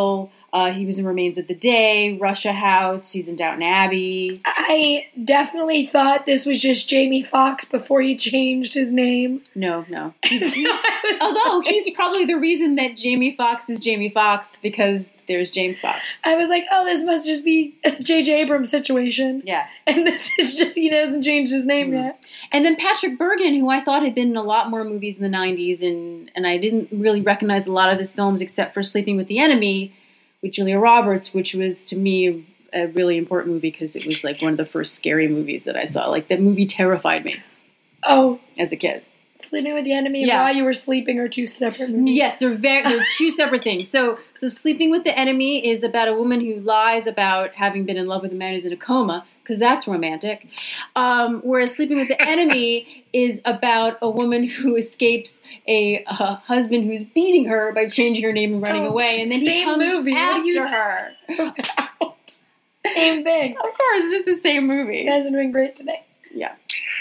Speaker 2: Uh, he was in Remains of the Day, Russia House. He's in Downton Abbey.
Speaker 1: I definitely thought this was just Jamie Foxx before he changed his name.
Speaker 2: No, no. He's, he,
Speaker 1: So I was
Speaker 2: although
Speaker 1: like-
Speaker 2: he's probably the reason that Jamie Foxx is Jamie Foxx because there's James Fox.
Speaker 1: I was like, oh, this must just be a J J Abrams situation.
Speaker 2: Yeah.
Speaker 1: And this is just, he hasn't changed his name
Speaker 2: Mhm.
Speaker 1: yet.
Speaker 2: And then Patrick Bergin, who I thought had been in a lot more movies in the nineties, and, and I didn't really recognize a lot of his films except for Sleeping with the Enemy with Julia Roberts, which was, to me, a really important movie because it was like one of the first scary movies that I saw. Like, that movie terrified me
Speaker 1: Oh,
Speaker 2: as a kid.
Speaker 1: Sleeping with the Enemy and
Speaker 2: Yeah.
Speaker 1: While You Were Sleeping are two separate movies.
Speaker 2: Yes, they're very they're two separate things. So so Sleeping with the Enemy is about a woman who lies about having been in love with a man who's in a coma, because that's romantic. Um, whereas Sleeping with the Enemy is about a woman who escapes a, a husband who's beating her by changing her name and running
Speaker 1: Oh,
Speaker 2: away, and then he
Speaker 1: same
Speaker 2: comes
Speaker 1: movie. What are
Speaker 2: after
Speaker 1: you
Speaker 2: her.
Speaker 1: Out. Same thing.
Speaker 2: Of course, it's just the same movie.
Speaker 1: You guys are doing great today.
Speaker 2: Yeah.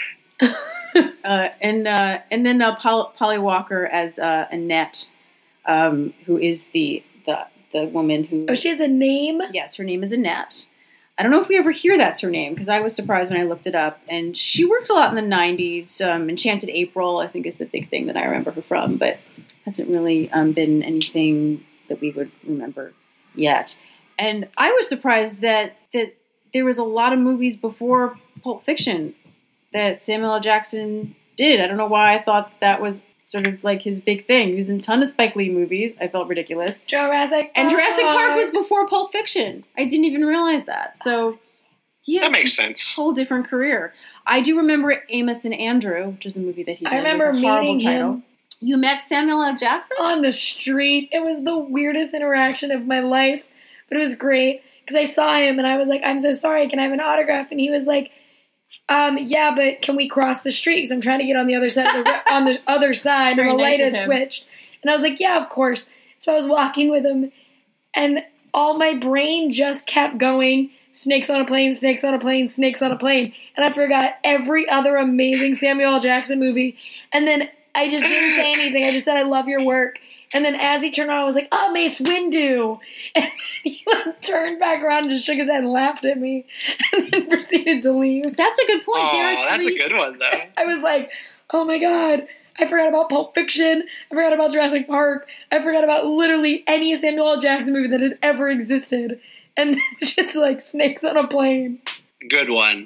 Speaker 2: uh, and uh, and then uh, Pol- Polly Walker as uh, Annette, um, who is the the the woman who.
Speaker 1: Oh, she has a name?
Speaker 2: Yes, her name is Annette. I don't know if we ever hear that's her name because I was surprised when I looked it up. And she worked a lot in the nineties. Um, Enchanted April, I think, is the big thing that I remember her from, but hasn't really um, been anything that we would remember yet. And I was surprised that that there was a lot of movies before Pulp Fiction that Samuel L. Jackson did. I don't know why I thought that, that was sort of like his big thing. He was in a ton of Spike Lee movies. I felt ridiculous.
Speaker 1: Jurassic
Speaker 2: And Jurassic Park
Speaker 1: Park
Speaker 2: was before Pulp Fiction. I didn't even realize that. So he had
Speaker 3: That makes
Speaker 2: a
Speaker 3: sense.
Speaker 2: whole different career. I do remember Amos and Andrew, which is a movie that he did.
Speaker 1: I remember
Speaker 2: with a horrible
Speaker 1: meeting
Speaker 2: title.
Speaker 1: him
Speaker 2: You met Samuel L. Jackson?
Speaker 1: on the street. It was the weirdest interaction of my life, but it was great because I saw him and I was like, I'm so sorry, can I have an autograph? And he was like, um, yeah, but can we cross the street? Because I'm trying to get on the other side of the, on the other side, and
Speaker 2: very
Speaker 1: the
Speaker 2: nice
Speaker 1: light
Speaker 2: of
Speaker 1: had
Speaker 2: him.
Speaker 1: switched. And I was like, yeah, of course. So I was walking with him, and all my brain just kept going, snakes on a plane, snakes on a plane, snakes on a plane. And I forgot every other amazing Samuel L. Jackson movie. And then I just didn't say anything. I just said, I love your work. And then as he turned around, I was like, oh, Mace Windu. And he like turned back around and just shook his head and laughed at me and then proceeded to leave.
Speaker 2: That's a good point.
Speaker 3: Oh,
Speaker 2: There are
Speaker 3: that's a
Speaker 2: three-
Speaker 3: good one, though.
Speaker 1: I was like, oh my God, I forgot about Pulp Fiction. I forgot about Jurassic Park. I forgot about literally any Samuel L. Jackson movie that had ever existed. And it was just like snakes on a plane.
Speaker 3: Good one.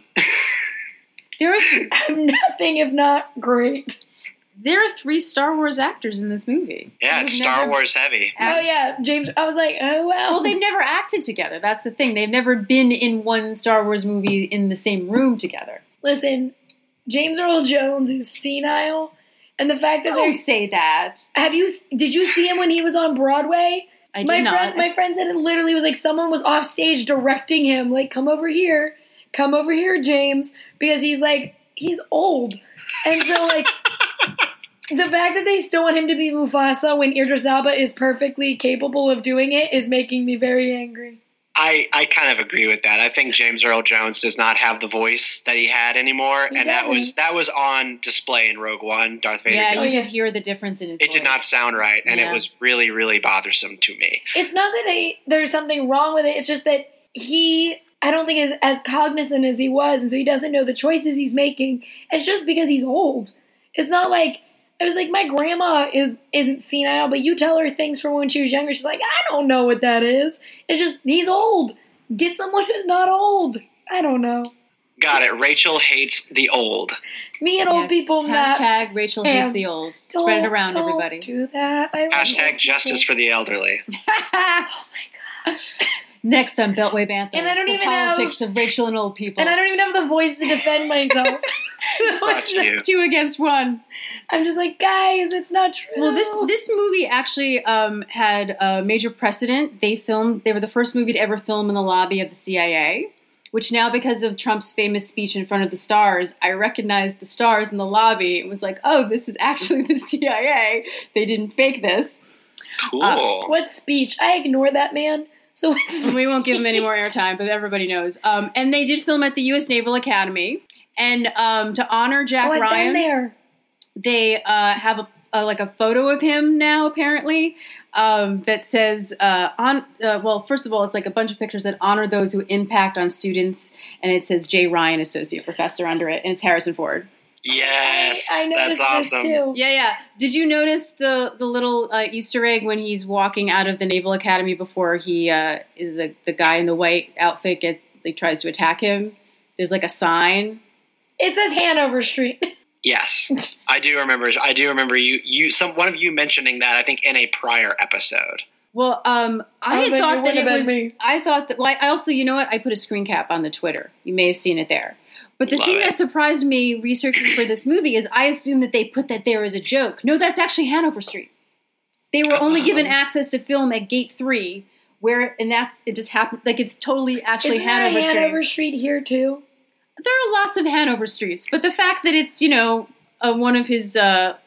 Speaker 2: There are
Speaker 1: I'm nothing if not great.
Speaker 2: there are three Star Wars actors in this movie.
Speaker 3: Yeah, it's
Speaker 2: Who've
Speaker 3: Star
Speaker 2: never-
Speaker 3: Wars heavy.
Speaker 1: Oh yeah, James. I was like, oh well.
Speaker 2: Well, they've never acted together. That's the thing. They've never been in one Star Wars movie in the same room together.
Speaker 1: Listen, James Earl Jones is senile, and the fact that
Speaker 2: Don't
Speaker 1: they
Speaker 2: say that.
Speaker 1: have you did you see him when he was on Broadway?
Speaker 2: I did
Speaker 1: my
Speaker 2: not.
Speaker 1: friend, my friend said it literally was like someone was off stage directing him, like, come over here, come over here, James, because he's like he's old, and so like. The fact that they still want him to be Mufasa when Idris Elba is perfectly capable of doing it is making me very angry.
Speaker 3: I, I kind of agree with that. I think James Earl Jones does not have the voice that he had anymore,
Speaker 1: He
Speaker 3: and that
Speaker 1: doesn't.
Speaker 3: was that was on display in Rogue One. Darth Vader.
Speaker 2: Yeah,
Speaker 3: did.
Speaker 2: you
Speaker 1: yeah.
Speaker 2: could hear the difference in his
Speaker 3: It did
Speaker 2: voice.
Speaker 3: not sound right, and
Speaker 2: Yeah.
Speaker 3: it was really, really bothersome to me.
Speaker 1: It's not that I, there's something wrong with it. It's just that he, I don't think, is as cognizant as he was, and so he doesn't know the choices he's making. And it's just because he's old. It's not like, I was like, my grandma is, isn't senile, but you tell her things from when she was younger. She's like, I don't know what that is. It's just, he's old. Get someone who's not old. I don't know.
Speaker 3: Got it. Rachel hates the old.
Speaker 1: Me and old
Speaker 2: Yes.
Speaker 1: people not.
Speaker 2: Hashtag Rachel hates
Speaker 1: Um,
Speaker 2: the old.
Speaker 1: Don't-
Speaker 2: Spread it around,
Speaker 1: don't
Speaker 2: everybody.
Speaker 1: do that. I love
Speaker 3: Hashtag
Speaker 1: old
Speaker 3: justice
Speaker 1: people.
Speaker 3: for the elderly.
Speaker 2: Next on Beltway Banthas.
Speaker 1: And I don't
Speaker 2: the
Speaker 1: even
Speaker 2: politics
Speaker 1: have-
Speaker 2: of Rachel and old people.
Speaker 1: And I don't even have the voice to defend myself.
Speaker 3: Not you.
Speaker 2: Two against one.
Speaker 1: I'm just like, guys, it's not true.
Speaker 2: Well, this this movie actually um, had a major precedent. They filmed. They were the first movie to ever film in the lobby of the C I A. Which now, because of Trump's famous speech in front of the stars, I recognized the stars in the lobby. It was like, oh, this is actually the C I A. They didn't fake this.
Speaker 3: Cool.
Speaker 2: Uh,
Speaker 1: What speech? I ignore that man. So it's
Speaker 2: We won't give him any more airtime, but everybody knows. Um, and they did film at the U S Naval Academy. And um, to honor Jack
Speaker 1: oh, I've
Speaker 2: Ryan,
Speaker 1: been there.
Speaker 2: they uh, have a, uh, like a photo of him now, apparently, um, that says, uh, on. Uh, well, first of all, it's like a bunch of pictures that honor those who impact on students, and it says Jay Ryan, Associate Professor, under it, and it's Harrison Ford.
Speaker 3: Yes,
Speaker 1: I, I noticed
Speaker 3: that's awesome.
Speaker 1: this too.
Speaker 2: Yeah, yeah. Did you notice the the little uh, Easter egg when he's walking out of the Naval Academy before he uh, the the guy in the white outfit gets like tries to attack him? There's like a sign.
Speaker 1: It says Hanover Street.
Speaker 3: Yes, I do remember. I do remember you. You some one of you mentioning that. I think in a prior episode.
Speaker 2: Well, um, I,
Speaker 1: I
Speaker 2: had
Speaker 1: think
Speaker 2: thought
Speaker 1: it
Speaker 2: that
Speaker 1: would
Speaker 2: it
Speaker 1: have
Speaker 2: was.
Speaker 1: been me.
Speaker 2: I thought that. Well, I also, you know what? I put a screen cap on the Twitter. You may have seen it there. But the
Speaker 3: Love
Speaker 2: thing
Speaker 3: it.
Speaker 2: that surprised me researching for this movie is I assumed that they put that there as a joke. No, that's actually Hanover Street. They were only given access to film at Gate Three, where and that's it. Just happened like it's totally actually
Speaker 1: Isn't there
Speaker 2: Hanover
Speaker 1: a
Speaker 2: Street.
Speaker 1: Hanover Street here too?
Speaker 2: There are lots of Hanover Streets, but the fact that it's, you know, uh, one of his uh,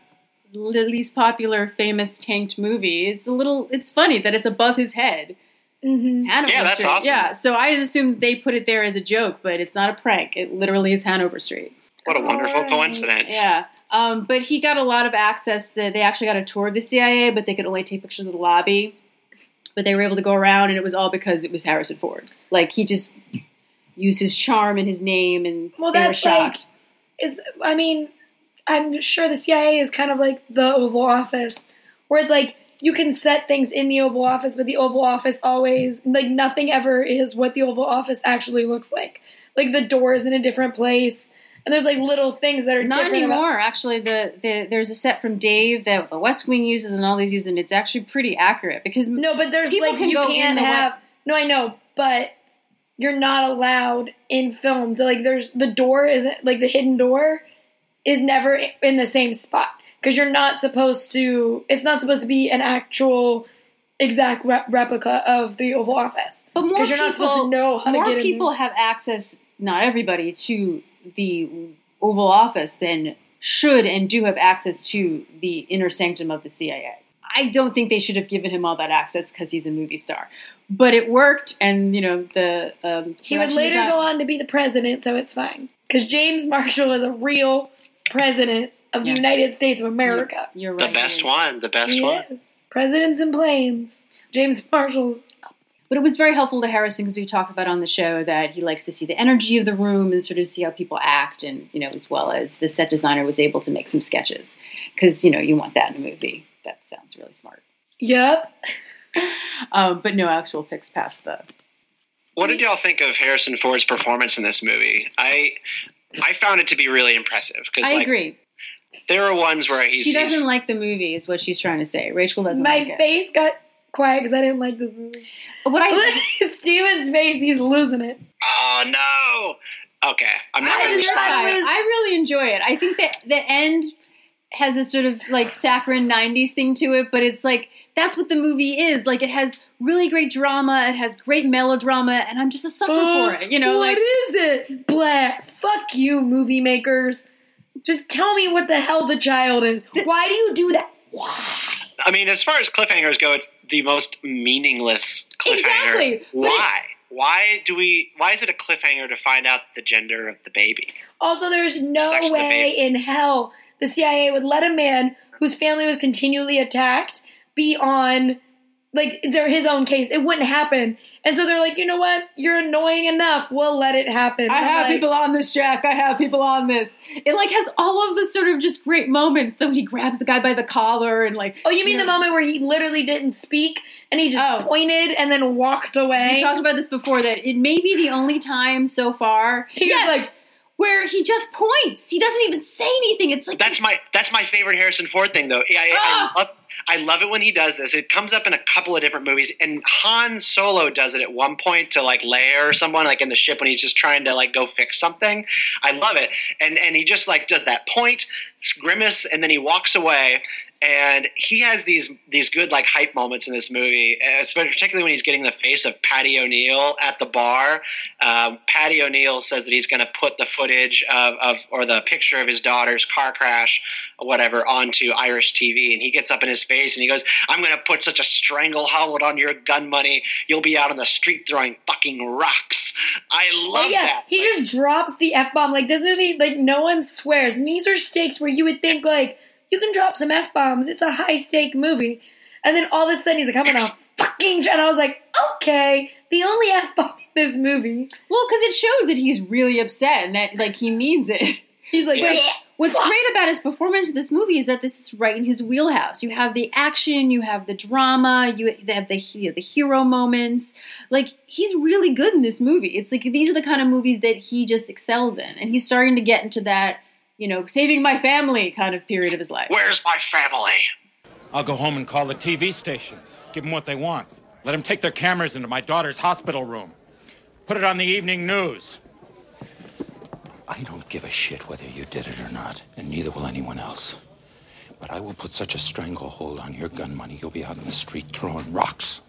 Speaker 2: least popular, famous tanked movie, it's a little, it's funny that it's above his head.
Speaker 1: Mm-hmm.
Speaker 2: Hanover
Speaker 3: Yeah, that's
Speaker 2: Street.
Speaker 3: awesome.
Speaker 2: Yeah, so I assumed they put it there as a joke, but it's not a prank. It literally is Hanover Street.
Speaker 3: What a wonderful
Speaker 1: Alright.
Speaker 3: coincidence.
Speaker 2: Yeah. Um, but he got a lot of access. That they actually got a tour of the C I A, but they could only take pictures of the lobby. But they were able to go around, and it was all because it was Harrison Ford. Like, he just used his charm and his name, and
Speaker 1: Well,
Speaker 2: they were
Speaker 1: that's like,
Speaker 2: shocked.
Speaker 1: is I mean, I'm sure the C I A is kind of like the Oval Office, where it's like you can set things in the Oval Office, but the Oval Office always, like, nothing ever is what the Oval Office actually looks like. Like, the door is in a different place, and there's, like, little things that are
Speaker 2: Not
Speaker 1: different about-
Speaker 2: anymore. Actually, the, the there's a set from Dave that the West Wing uses and all these use, and it's actually pretty accurate because
Speaker 1: No, but there's,
Speaker 2: People
Speaker 1: like,
Speaker 2: can
Speaker 1: you
Speaker 2: go in
Speaker 1: can't
Speaker 2: the
Speaker 1: have...
Speaker 2: web-
Speaker 1: No, I know, but you're not allowed in film to, like, there's... The door isn't... Like, the hidden door is never in the same spot. Because you're not supposed to... It's not supposed to be an actual exact re- replica of the Oval Office.
Speaker 2: But more
Speaker 1: Because
Speaker 2: people,
Speaker 1: you're not supposed to know how to
Speaker 2: more
Speaker 1: get in
Speaker 2: people have access, not everybody, to the Oval Office than should and do have access to the inner sanctum of the C I A. I don't think they should have given him all that access because he's a movie star. But it worked, and, you know, the... Um,
Speaker 1: He would
Speaker 2: production
Speaker 1: later
Speaker 2: design-
Speaker 1: go on to be the president, so it's fine. Because James Marshall is a real president of the
Speaker 2: Yes.
Speaker 1: United States of America.
Speaker 2: You're
Speaker 3: The
Speaker 2: right.
Speaker 3: best
Speaker 2: you're right.
Speaker 3: one. The best
Speaker 1: He
Speaker 3: one.
Speaker 1: is. Presidents and planes. James Marshall's.
Speaker 2: But it was very helpful to Harrison because we talked about on the show that he likes to see the energy of the room and sort of see how people act, and, you know, as well as the set designer was able to make some sketches because, you know, you want that in a movie. That sounds really smart.
Speaker 1: Yep.
Speaker 2: Um, but no actual pics past the.
Speaker 3: What did y'all think of Harrison Ford's performance in this movie? I I found it to be really impressive because
Speaker 2: I
Speaker 3: like
Speaker 2: agree.
Speaker 3: there are ones where he's
Speaker 2: She doesn't
Speaker 3: he's-
Speaker 2: like the movie, is what she's trying to say. Rachel doesn't
Speaker 1: My
Speaker 2: like it.
Speaker 1: face got quiet because I didn't like this movie.
Speaker 2: What I
Speaker 1: Steven's face, he's losing it.
Speaker 3: Oh no. Okay, I'm not
Speaker 2: I,
Speaker 3: going to
Speaker 1: just
Speaker 3: respond.
Speaker 1: thought it was-
Speaker 2: I really enjoy it. I think that the end has this sort of like saccharine nineties thing to it, but it's like that's what the movie is. Like, it has really great drama, it has great melodrama, and I'm just a sucker for it. You know,
Speaker 1: what
Speaker 2: like
Speaker 1: is it? Blah. Fuck you, movie makers. Just tell me what the hell the child is. Why do you do that? Why?
Speaker 3: I mean, as far as cliffhangers go, it's the most meaningless cliffhanger.
Speaker 2: Exactly, but
Speaker 3: Why? Why do we? Why is it a cliffhanger to find out the gender of the baby?
Speaker 1: Also, there's no
Speaker 3: Sex of the
Speaker 1: way
Speaker 3: baby.
Speaker 1: in hell the C I A would let a man whose family was continually attacked be on, like, their his own case. It wouldn't happen. And so they're like, you know what? You're annoying enough. We'll let it happen.
Speaker 2: I
Speaker 1: I'm
Speaker 2: have
Speaker 1: like,
Speaker 2: people on this, Jack. I have people on this. It like has all of the sort of just great moments. Then when he grabs the guy by the collar and like.
Speaker 1: Oh, you mean
Speaker 2: know,
Speaker 1: the moment where he literally didn't speak and he just
Speaker 2: Oh.
Speaker 1: pointed and then walked away?
Speaker 2: We talked about this before that it may be the only time so far.
Speaker 1: He was like-
Speaker 2: where he just points. He doesn't even say anything. It's like
Speaker 3: That's my that's my favorite Harrison Ford thing, though. I, I,
Speaker 2: Ah!
Speaker 3: I love I love it when he does this. It comes up in a couple of different movies, and Han Solo does it at one point to like Leia or someone like in the ship when he's just trying to like go fix something. I love it, and and he just like does that point grimace, and then he walks away. And he has these these good like hype moments in this movie, especially particularly when he's getting the face of Patty O'Neill at the bar. Um, Patty O'Neill says that he's going to put the footage of, of or the picture of his daughter's car crash or whatever onto Irish T V, and he gets up in his face and he goes, "I'm going to put such a stranglehold on your gun money, you'll be out on the street throwing fucking rocks." I love
Speaker 1: Oh, yeah,
Speaker 3: that.
Speaker 1: he
Speaker 3: Like,
Speaker 1: just drops the F bomb. Like, this movie, like, no one swears. And these are stakes where you would think, like, you can drop some F-bombs. It's a high-stake movie. And then all of a sudden he's like, I'm gonna fucking... And I was like, okay, the only F-bomb in this movie.
Speaker 2: Well, because it shows that he's really upset and that, like, he means it.
Speaker 1: He's like,
Speaker 2: But
Speaker 1: yeah,
Speaker 2: what's
Speaker 1: fuck.
Speaker 2: great about his performance in this movie is that this is right in his wheelhouse. You have the action, you have the drama, you have the, you know, the hero moments. Like, he's really good in this movie. It's like, these are the kind of movies that he just excels in. And he's starting to get into that, you know, saving my family kind of period of his life.
Speaker 3: Where's my family?
Speaker 4: I'll go home and call the T V stations. Give them what they want. Let them take their cameras into my daughter's hospital room. Put it on the evening news. I don't give a shit whether you did it or not, and neither will anyone else. But I will put such a stranglehold on your gun money, you'll be out in the street throwing rocks.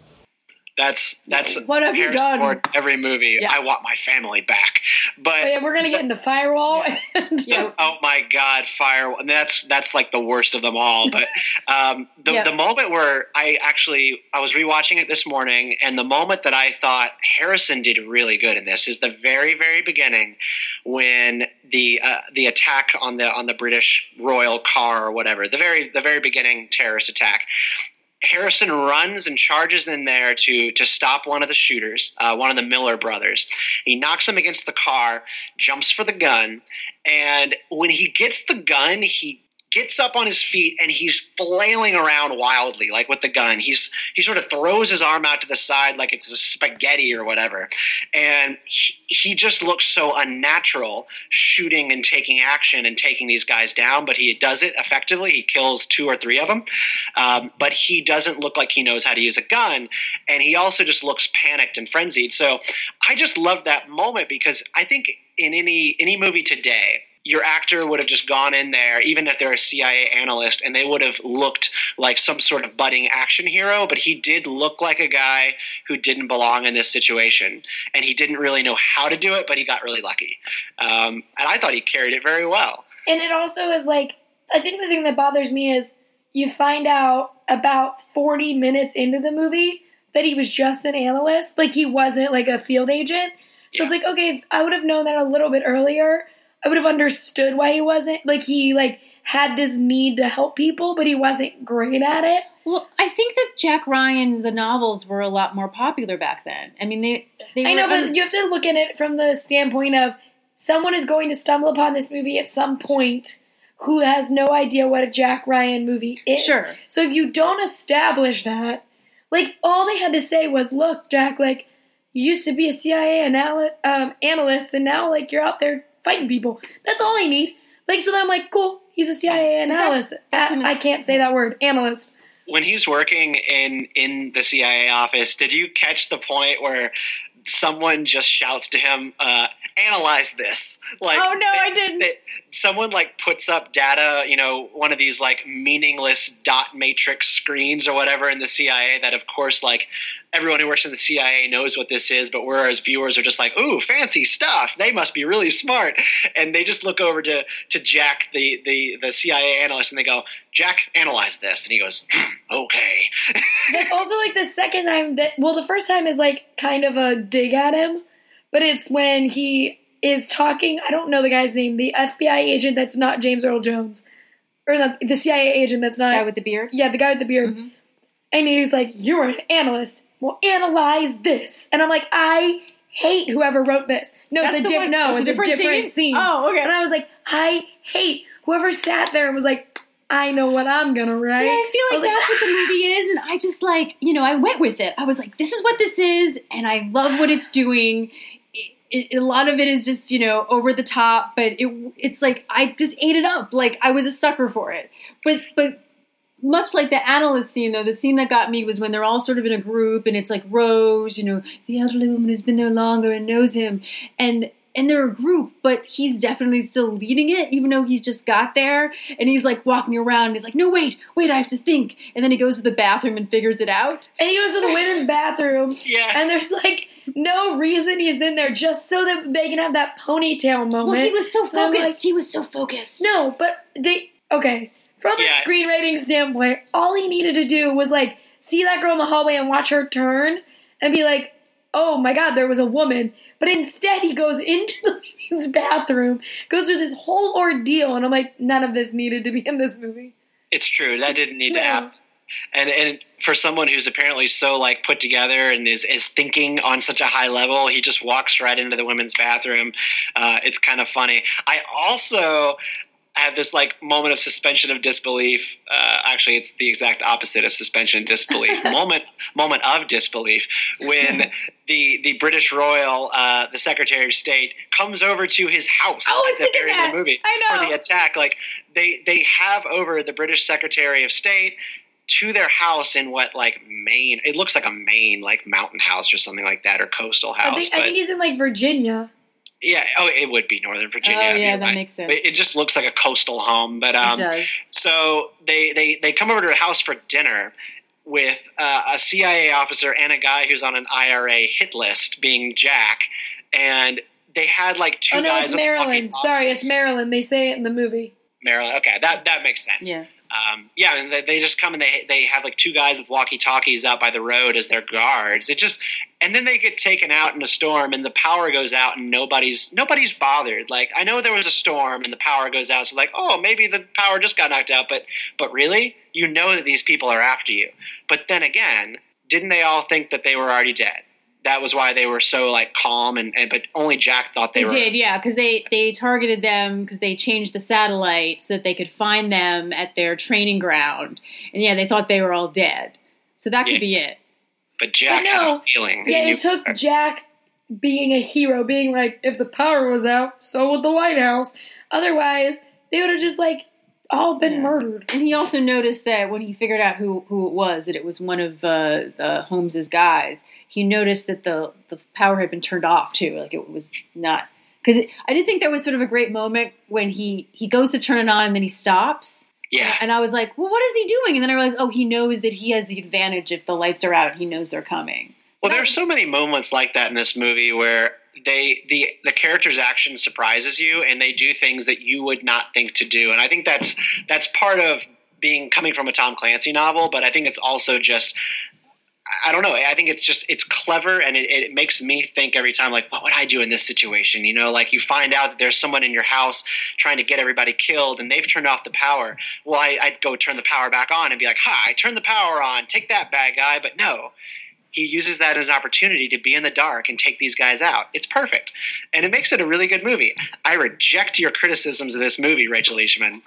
Speaker 3: That's that's
Speaker 2: What have you
Speaker 3: Harrison
Speaker 2: done?
Speaker 3: Ford, every movie.
Speaker 2: Yeah.
Speaker 3: I want my family back. But
Speaker 1: Oh, yeah, we're gonna get into Firewall. And,
Speaker 2: Yeah.
Speaker 3: oh my God, Fire! And that's that's like the worst of them all. But um, the
Speaker 2: Yeah.
Speaker 3: the moment where I actually I was rewatching it this morning, and the moment that I thought Harrison did really good in this is the very very beginning when the uh, the attack on the on the British royal car or whatever, the very the very beginning terrorist attack. Harrison runs and charges in there to to stop one of the shooters, uh, one of the Miller brothers. He knocks him against the car, jumps for the gun, and when he gets the gun, he gets up on his feet and he's flailing around wildly, like with the gun. He's he sort of throws his arm out to the side like it's a spaghetti or whatever, and he, he just looks so unnatural shooting and taking action and taking these guys down. But he does it effectively. He kills two or three of them, um, but he doesn't look like he knows how to use a gun, and he also just looks panicked and frenzied. So I just love that moment because I think in any any movie today, your actor would have just gone in there, even if they're a C I A analyst, and they would have looked like some sort of budding action hero, but he did look like a guy who didn't belong in this situation, and he didn't really know how to do it, but he got really lucky. Um, and I thought he carried it very well.
Speaker 1: and it also is like, I think the thing that bothers me is you find out about forty minutes into the movie that he was just an analyst, like he wasn't like a field agent. So
Speaker 3: Yeah.
Speaker 1: it's like, okay, if I would have known that a little bit earlier, I would have understood why he wasn't, like he like had this need to help people, but he wasn't great at it.
Speaker 2: Well, I think that Jack Ryan, the novels, were a lot more popular back then. I mean, they, they
Speaker 1: I
Speaker 2: were
Speaker 1: know, but
Speaker 2: un-
Speaker 1: you have to look at it from the standpoint of someone is going to stumble upon this movie at some point who has no idea what a Jack Ryan movie is.
Speaker 2: Sure.
Speaker 1: So if you don't establish that, like all they had to say was, look, Jack, like you used to be a C I A anal- um, analyst and now like you're out there fighting people. That's all I need. Like, so then I'm like, cool, he's a C I A analyst.
Speaker 2: that's an
Speaker 1: I, I can't say that word, analyst.
Speaker 3: When he's working in, in the C I A office, did you catch the point where someone just shouts to him, uh, analyze this? Like,
Speaker 2: Oh, no,
Speaker 3: they-
Speaker 2: I didn't.
Speaker 3: they- someone like puts up data, you know, one of these like meaningless dot matrix screens or whatever in the C I A that of course like everyone who works in the C I A knows what this is, but we're as viewers are just like, ooh, fancy stuff. They must be really smart. And they just look over to, to Jack, the, the, the C I A analyst, and they go, Jack, analyze this. And he goes, hmm, okay.
Speaker 1: That's also like the second time that, well, the first time is like kind of a dig at him, but it's when he is talking, I don't know the guy's name, the F B I agent that's not James Earl Jones, or the, the C I A agent that's not,
Speaker 2: guy with the beard.
Speaker 1: yeah, the guy with the beard.
Speaker 2: Mhm.
Speaker 1: And he's like, you're an analyst. Well, analyze this. And I'm like, I hate whoever wrote this. No,
Speaker 2: That's
Speaker 1: it's a
Speaker 2: the
Speaker 1: diff-
Speaker 2: one-
Speaker 1: no,
Speaker 2: it's
Speaker 1: it's
Speaker 2: a
Speaker 1: a
Speaker 2: different
Speaker 1: different,
Speaker 2: scene?
Speaker 1: scene.
Speaker 2: Oh, okay.
Speaker 1: And I was like, I hate whoever sat there and was like, I know what I'm gonna write.
Speaker 2: See, I feel like
Speaker 1: was
Speaker 2: that's what the movie is, and I just like, you know, I went with it. I was like, this is what this is, and I love what it's doing. It, it, a lot of it is just, you know, over the top, but it it's like I just ate it up. Like I was a sucker for it. But but much like the analyst scene, though, the scene that got me was when they're all sort of in a group, and it's like Rose, you know, the elderly woman who's been there longer and knows him, and and they're a group, but he's definitely still leading it, even though he's just got there, and he's like walking around, and he's like, no, wait, wait, I have to think, and then he goes to the bathroom and figures it out.
Speaker 1: And he goes to the women's bathroom,
Speaker 3: Yes.
Speaker 1: and there's like no reason he's in there just so that they can have that ponytail moment.
Speaker 2: Well, he was so
Speaker 1: And I'm
Speaker 2: focused.
Speaker 1: like,
Speaker 2: he was so focused.
Speaker 1: no, but they okay. From a
Speaker 3: Yeah.
Speaker 1: screenwriting standpoint, all he needed to do was like see that girl in the hallway and watch her turn and be like, oh my god, there was a woman. But instead he goes into the women's bathroom, goes through this whole ordeal, and I'm like, none of this needed to be in this movie.
Speaker 3: It's true. That didn't need to
Speaker 1: No.
Speaker 3: happen. And and for someone who's apparently so like put together and is, is thinking on such a high level, he just walks right into the women's bathroom. Uh, it's kind of funny. I also have this like moment of suspension of disbelief. Uh, actually, it's the exact opposite of suspension of disbelief. moment moment of disbelief when the the British royal, uh, the Secretary of State, comes over to his house
Speaker 1: I was
Speaker 3: at the
Speaker 1: thinking
Speaker 3: very end of
Speaker 1: that.
Speaker 3: the movie
Speaker 1: I know.
Speaker 3: for the attack. Like they they have over the British Secretary of State to their house in what, like, Maine. It looks like a Maine, like, mountain house or something like that, or coastal house.
Speaker 1: I think,
Speaker 3: but
Speaker 1: I think he's in like Virginia.
Speaker 3: yeah, oh, it would be Northern Virginia.
Speaker 2: Oh, yeah,
Speaker 3: you're
Speaker 2: that
Speaker 3: right.
Speaker 2: makes sense.
Speaker 3: But it just looks like a coastal home. But um,
Speaker 2: It does.
Speaker 3: so they, they, they come over to the house for dinner with uh, a C I A officer and a guy who's on an I R A hit list, being Jack, and they had like two
Speaker 1: Oh no,
Speaker 3: guys.
Speaker 1: it's
Speaker 3: with
Speaker 1: Maryland.
Speaker 3: walkie-talkies.
Speaker 1: Sorry, it's Maryland. They say it in the movie.
Speaker 3: Maryland. Okay, that that makes sense.
Speaker 2: Yeah.
Speaker 3: Um, yeah, and they, they just come and they they have like two guys with walkie-talkies out by the road as their guards. It just, and then they get taken out in a storm, and the power goes out, and nobody's nobody's bothered. Like, I know there was a storm, and the power goes out, so like, oh, maybe the power just got knocked out, but but really, you know that these people are after you. But then again, didn't they all think that they were already dead? That was why they were so like calm, and, and but only Jack thought they,
Speaker 2: They
Speaker 3: were.
Speaker 2: did, yeah, because they, they targeted them because they changed the satellite so that they could find them at their training ground. And yeah, they thought they were all dead. So that could
Speaker 3: Yeah.
Speaker 2: be it.
Speaker 3: But Jack
Speaker 1: But
Speaker 3: had
Speaker 1: no,
Speaker 3: a feeling. that
Speaker 1: Yeah,
Speaker 3: he knew
Speaker 1: it took
Speaker 3: better.
Speaker 1: Jack being a hero, being like, if the power was out, so would the White House. Otherwise, they would have just like all been
Speaker 2: Yeah.
Speaker 1: murdered.
Speaker 2: And he also noticed that when he figured out who, who it was, that it was one of uh, uh, Holmes's guys, he noticed that the, the power had been turned off too. Like it was not, because I did think that was sort of a great moment when he, he goes to turn it on and then he stops.
Speaker 3: Yeah.
Speaker 2: And I was like, well, what is he doing? And then I realized, oh, he knows that he has the advantage if the lights are out. He knows they're coming.
Speaker 3: Well, there are so many moments like that in this movie where they the the character's action surprises you, and they do things that you would not think to do. And I think that's that's part of being coming from a Tom Clancy novel, but I think it's also just, I don't know. I think it's just, it's clever, and it, it makes me think every time, like, what would I do in this situation? You know, like you find out that there's someone in your house trying to get everybody killed, and they've turned off the power. Well, I, I'd go turn the power back on and be like, ha, I turned the power on. Take that, bad guy. But no, he uses that as an opportunity to be in the dark and take these guys out. It's perfect. And it makes it a really good movie. I reject your criticisms of this movie, Rachel Leishman.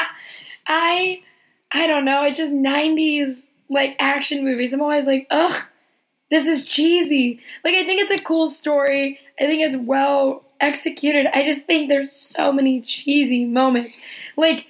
Speaker 1: I, I don't know. It's just nineties like action movies. I'm always like, ugh, this is cheesy. Like, I think it's a cool story. I think it's well executed. I just think there's so many cheesy moments. Like,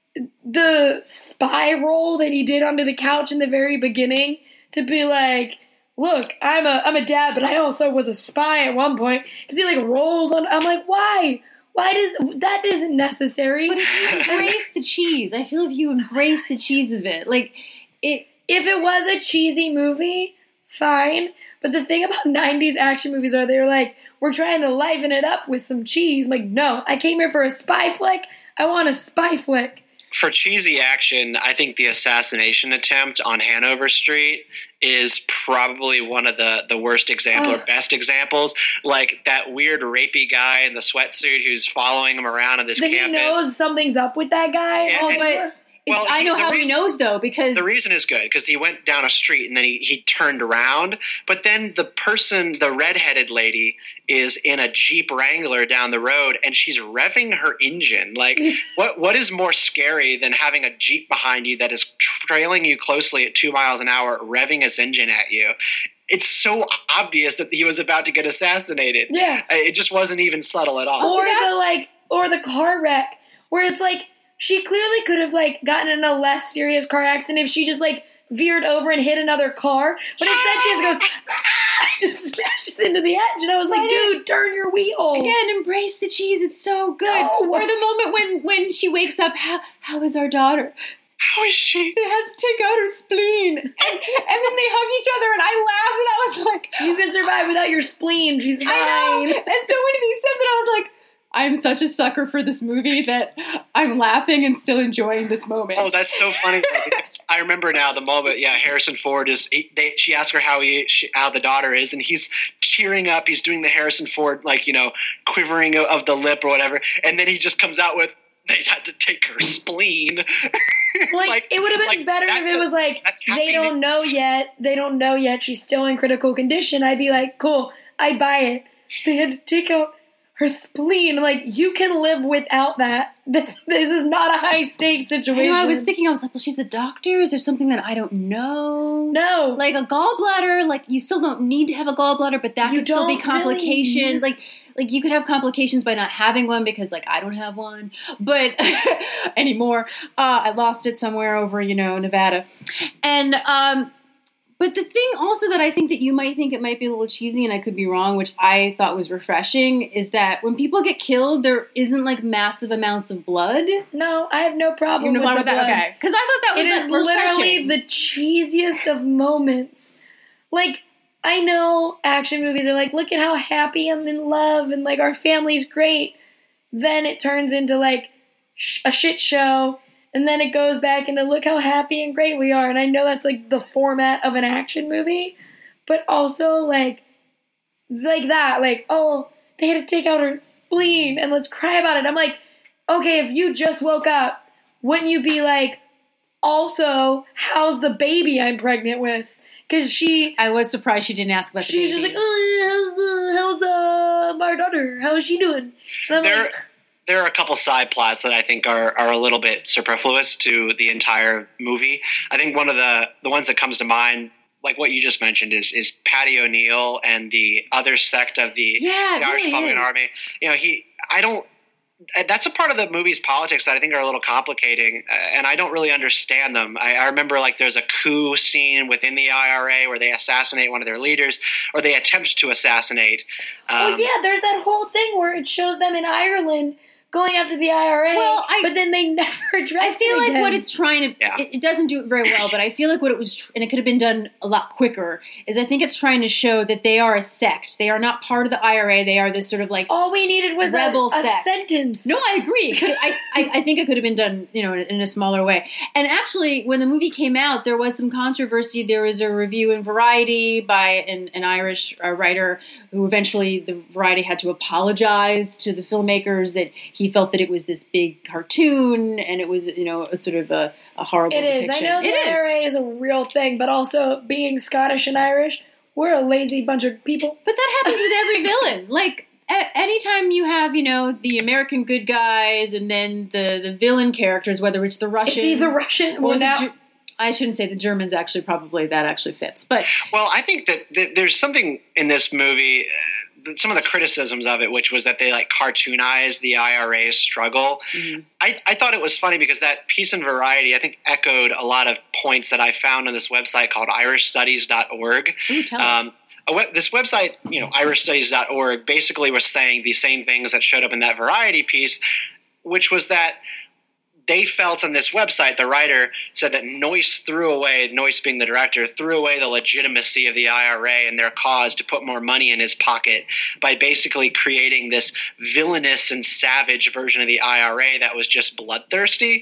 Speaker 1: the spy role that he did onto the couch in the very beginning to be like, look, I'm a I'm a dad, but I also was a spy at one point. Because he like rolls on. I'm like, why? Why does that isn't necessary?
Speaker 2: But if you embrace the cheese, I feel if you embrace the cheese of it, like it.
Speaker 1: If it was a cheesy movie, fine. But the thing about nineties action movies are they're like, we're trying to liven it up with some cheese. I'm like, no, I came here for a spy flick. I want a spy flick.
Speaker 3: For cheesy action, I think the assassination attempt on Hanover Street is probably one of the, the worst example
Speaker 1: Ugh.
Speaker 3: or best examples. Like that weird rapey guy in the sweatsuit who's following him around on this
Speaker 1: Then he
Speaker 3: campus.
Speaker 1: knows something's up with that guy.
Speaker 3: Yeah,
Speaker 1: Oh,
Speaker 3: and-
Speaker 1: but
Speaker 2: It's,
Speaker 3: Well,
Speaker 2: I know
Speaker 3: the
Speaker 2: how
Speaker 3: reason-
Speaker 2: he knows though because
Speaker 3: The reason is good because he went down a street and then he, he turned around. But then the person, the redheaded lady, is in a Jeep Wrangler down the road and she's revving her engine. Like, what what is more scary than having a Jeep behind you that is trailing you closely at two miles an hour, revving its engine at you? It's so obvious that he was about to get assassinated.
Speaker 1: yeah.
Speaker 3: It just wasn't even subtle at all.
Speaker 1: Or the like, or the car wreck where it's like she clearly could have like gotten in a less serious car accident if she just like veered over and hit another car, but instead she just goes just smashes into the edge, and I was like,
Speaker 2: Let
Speaker 1: dude, turn your wheel.
Speaker 2: again embrace the cheese. It's so good.
Speaker 1: No.
Speaker 2: Or the moment when when she wakes up, how how is our daughter?
Speaker 3: How is she?
Speaker 2: They had to take out her spleen, and, and then they hug each other, and I laughed, and I was like,
Speaker 1: You can survive without your spleen. She's fine.
Speaker 2: I know. And so when he said that, I was like, I'm such a sucker for this movie that I'm laughing and still enjoying this moment.
Speaker 3: Oh, that's so funny. Because I remember now the moment. Yeah, Harrison Ford is. He, they, she asked her how he, she, how the daughter is, and he's cheering up. He's doing the Harrison Ford, like, you know, quivering of, of the lip or whatever, and then he just comes out with they had to take her spleen.
Speaker 1: Like,
Speaker 3: like
Speaker 1: it would have been
Speaker 3: like,
Speaker 1: better if it
Speaker 3: a,
Speaker 1: was like, they don't know yet, they don't know yet, she's still in critical condition. I'd be like, cool, I buy it. They had to take out her spleen. Like, you can live without that. This this is not a high-stakes situation.
Speaker 2: I know, I was thinking, I was like, well, she's a doctor? Is there something that I don't know?
Speaker 1: No.
Speaker 2: Like, a gallbladder, like, you still don't need to have a gallbladder, but that
Speaker 1: You
Speaker 2: could still be
Speaker 1: don't
Speaker 2: complications.
Speaker 1: really use-
Speaker 2: Like, like, you could have complications by not having one because, like, I don't have one. But, anymore. Uh, I lost it somewhere over, you know, Nevada. And, um... But the thing also that I think that you might think it might be a little cheesy, and I could be wrong, which I thought was refreshing, is that when people get killed, there isn't like massive amounts of blood.
Speaker 1: No, I have no problem
Speaker 2: You know
Speaker 1: with the
Speaker 2: with that?
Speaker 1: blood.
Speaker 2: Okay, because I thought that was
Speaker 1: It is
Speaker 2: like,
Speaker 1: literally
Speaker 2: refreshing.
Speaker 1: the cheesiest of moments. Like, I know action movies are like, look at how happy I'm in love, and like our family's great. Then it turns into like sh- a shit show. And then it goes back into look how happy and great we are. And I know that's like the format of an action movie. But also like, like that. Like, oh, they had to take out her spleen and let's cry about it. I'm like, okay, if you just woke up, wouldn't you be like, also, how's the baby I'm pregnant with? Because she...
Speaker 2: I was surprised she didn't ask about the
Speaker 1: She's
Speaker 2: baby.
Speaker 1: just like, oh, how's, uh, how's uh, my daughter? How is she doing? And I'm
Speaker 3: There,
Speaker 1: like...
Speaker 3: there are a couple side plots that I think are, are a little bit superfluous to the entire movie. I think one of the, the ones that comes to mind, like what you just mentioned, is is Patty O'Neill and the other sect of the,
Speaker 2: Yeah, it
Speaker 3: the Irish
Speaker 2: really
Speaker 3: Republican
Speaker 2: is.
Speaker 3: Army. You know, he, I don't, that's a part of the movie's politics that I think are a little complicating, uh, and I don't really understand them. I, I remember like there's a coup scene within the I R A where they assassinate one of their leaders, or they attempt to assassinate. Um,
Speaker 1: Oh, yeah, there's that whole thing where it shows them in Ireland going after the I R A,
Speaker 2: Well, I-
Speaker 1: but then they never address
Speaker 2: I feel
Speaker 1: it
Speaker 2: like
Speaker 1: again.
Speaker 2: what it's trying to,
Speaker 3: Yeah.
Speaker 2: it, it doesn't do it very well, but I feel like what it was, tr- and it could have been done a lot quicker, is I think it's trying to show that they are a sect. They are not part of the I R A. They are this sort of like,
Speaker 1: All we needed was a,
Speaker 2: Rebel
Speaker 1: a
Speaker 2: sect.
Speaker 1: sentence.
Speaker 2: no, I agree. It could- I, I, I think it could have been done, you know, in, in a smaller way. And actually, when the movie came out, there was some controversy. There was a review in Variety by an, an Irish uh, writer who eventually, the Variety had to apologize to the filmmakers that he felt that it was this big cartoon and it was, you know, a sort of a, a horrible
Speaker 1: It is. I
Speaker 2: depiction.
Speaker 1: know the
Speaker 2: It
Speaker 1: I R
Speaker 2: is.
Speaker 1: A is a real thing, but also being Scottish and Irish, we're a lazy bunch of people.
Speaker 2: But that happens with every villain. Like, a- anytime you have, you know, the American good guys and then the, the villain characters, whether it's the Russians.
Speaker 1: It's either Russian
Speaker 2: or
Speaker 1: or
Speaker 2: the
Speaker 1: that.
Speaker 2: Ge- I shouldn't say the Germans, actually, probably that actually fits. But
Speaker 3: Well, I think that, that there's something in this movie, uh, some of the criticisms of it, which was that they like cartoonized the I R A's struggle.
Speaker 2: Mhm.
Speaker 3: I, I thought it was funny because that piece in Variety, I think, echoed a lot of points that I found on this website called irish studies dot org.
Speaker 2: ooh, tell us.
Speaker 3: Um, a web, this website, you know, irish studies dot org, basically was saying the same things that showed up in that Variety piece, which was that they felt on this website, the writer said that Noyce threw away, Noyce being the director, threw away the legitimacy of the I R A and their cause to put more money in his pocket by basically creating this villainous and savage version of the I R A that was just bloodthirsty.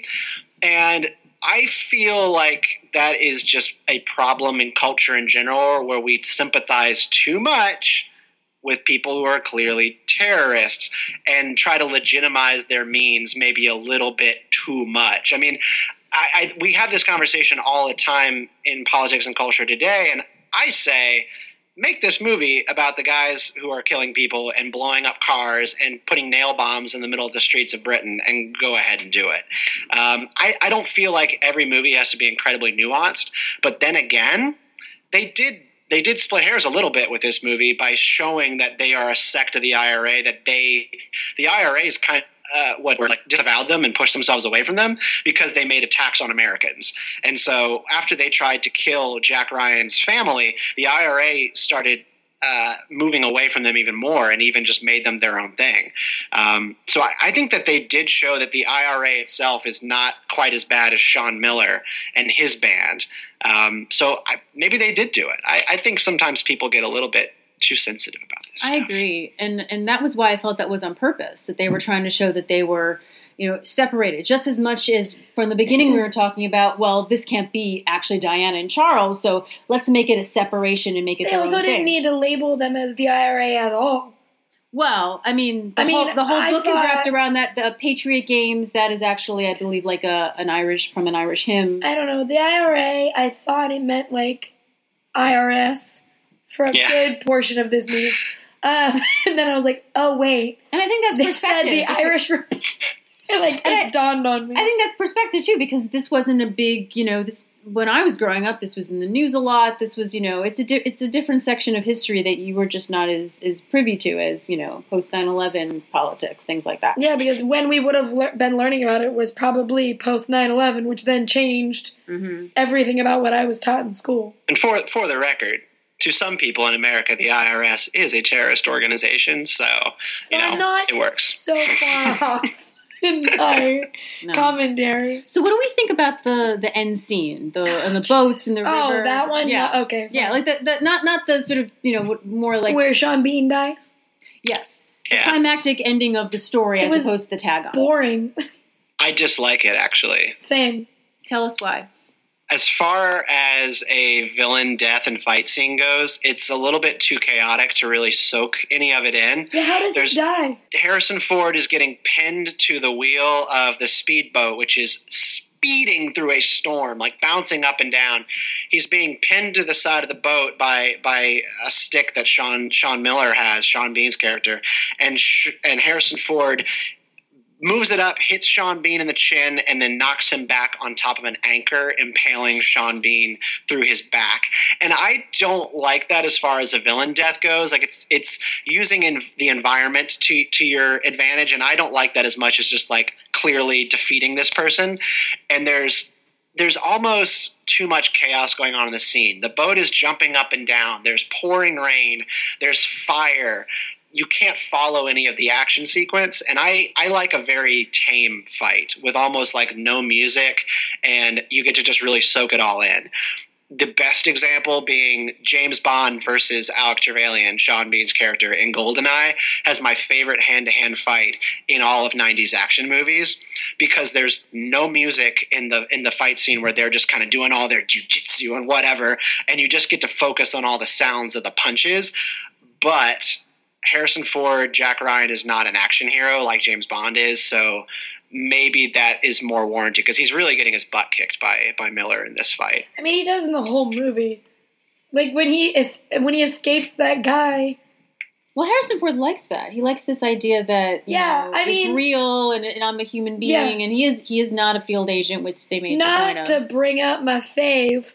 Speaker 3: And I feel like that is just a problem in culture in general, where we sympathize too much with people who are clearly terrorists and try to legitimize their means maybe a little bit too much. I mean, I, I, we have this conversation all the time in politics and culture today, and I say, make this movie about the guys who are killing people and blowing up cars and putting nail bombs in the middle of the streets of Britain, and go ahead and do it. Um, I, I don't feel like every movie has to be incredibly nuanced, but then again, they did They did split hairs a little bit with this movie by showing that they are a sect of the I R A, that they, the I R A is kind of, uh, what, were like disavowed them and pushed themselves away from them because they made attacks on Americans. And so after they tried to kill Jack Ryan's family, the I R A started uh, moving away from them even more and even just made them their own thing. Um, so I, I think that they did show that the I R A itself is not quite as bad as Sean Miller and his band. Um, so I, maybe they did do it. I, I think sometimes people get a little bit too sensitive about this
Speaker 2: I
Speaker 3: stuff.
Speaker 2: agree. And and that was why I felt that was on purpose, that they were trying to show that they were, you know, separated. Just as much as from the beginning we were talking about, well, this can't be actually Diana and Charles, so let's make it a separation and make it
Speaker 1: They
Speaker 2: their
Speaker 1: also
Speaker 2: own
Speaker 1: didn't
Speaker 2: thing.
Speaker 1: need to label them as the I R A at all.
Speaker 2: Well, I mean, the
Speaker 1: I mean,
Speaker 2: whole, the whole
Speaker 1: I
Speaker 2: book is
Speaker 1: thought-
Speaker 2: wrapped around that. The Patriot Games, that is actually, I believe, like a an Irish, from an Irish hymn.
Speaker 1: I don't know. The I R A, I thought it meant like I R S for a
Speaker 3: Yeah.
Speaker 1: good portion of this movie. Um, and then I was like, oh, wait.
Speaker 2: And I think that's
Speaker 1: They said
Speaker 2: perspective.
Speaker 1: the
Speaker 2: because-
Speaker 1: Irish Republic. Like,
Speaker 2: And
Speaker 1: it
Speaker 2: I-
Speaker 1: dawned on me.
Speaker 2: I think that's perspective too, because this wasn't a big, you know, this when I was growing up, this was in the news a lot. This was, you know, it's a di- it's a different section of history that you were just not as as privy to as, you know, post nine eleven politics, things like that.
Speaker 1: Yeah, because when we would have le- been learning about it was probably post nine eleven, which then changed
Speaker 2: Mm-hmm.
Speaker 1: everything about what I was taught in school.
Speaker 3: And for for the record, to some people in America, the I R S is a terrorist organization, so,
Speaker 1: So
Speaker 3: you know,
Speaker 1: I'm not
Speaker 3: it works.
Speaker 1: so far off in my
Speaker 2: No.
Speaker 1: commentary.
Speaker 2: So what do we think about the the end scene, the and the boats and the
Speaker 1: Oh,
Speaker 2: river?
Speaker 1: that one?
Speaker 2: Yeah.
Speaker 1: No, okay.
Speaker 2: Yeah, like the, the not not the sort of, you know, what- more like
Speaker 1: Where Sean Bean dies?
Speaker 2: yes,
Speaker 3: Yeah.
Speaker 2: the climactic ending of the story
Speaker 1: It
Speaker 2: as
Speaker 1: was
Speaker 2: opposed to the tag on.
Speaker 1: Boring.
Speaker 3: I dislike it, actually.
Speaker 1: Same.
Speaker 2: Tell us why.
Speaker 3: As far as a villain death and fight scene goes, it's a little bit too chaotic to really soak any of it in.
Speaker 1: Yeah, how does
Speaker 3: There's-
Speaker 1: he die?
Speaker 3: Harrison Ford is getting pinned to the wheel of the speedboat, which is speeding through a storm, like bouncing up and down. He's being pinned to the side of the boat by by a stick that Sean Sean Miller has, Sean Bean's character, and sh- and Harrison Ford moves it up, hits Sean Bean in the chin, and then knocks him back on top of an anchor, impaling Sean Bean through his back. And I don't like that as far as a villain death goes. Like it's it's using in the environment to to your advantage, and I don't like that as much as just like clearly defeating this person. And there's there's almost too much chaos going on in the scene. The boat is jumping up and down. There's pouring rain. There's fire. You can't follow any of the action sequence, and I, I like a very tame fight with almost like no music, and you get to just really soak it all in. The best example being James Bond versus Alec Trevelyan, Sean Bean's character in GoldenEye, has my favorite hand-to-hand fight in all of nineties action movies, because there's no music in the in the fight scene where they're just kind of doing all their jujitsu and whatever, and you just get to focus on all the sounds of the punches. But Harrison Ford, Jack Ryan is not an action hero like James Bond is, so maybe that is more warranted because he's really getting his butt kicked by by Miller in this fight.
Speaker 1: I mean, he does in the whole movie. Like when he is when he escapes that guy.
Speaker 2: Well, Harrison Ford likes that. He likes this idea that you
Speaker 1: Yeah,
Speaker 2: know,
Speaker 1: I
Speaker 2: it's
Speaker 1: mean-
Speaker 2: real and, and I'm a human being,
Speaker 1: Yeah.
Speaker 2: and he is he is not a field agent, which they made the point
Speaker 1: Not
Speaker 2: of.
Speaker 1: to bring up my fave,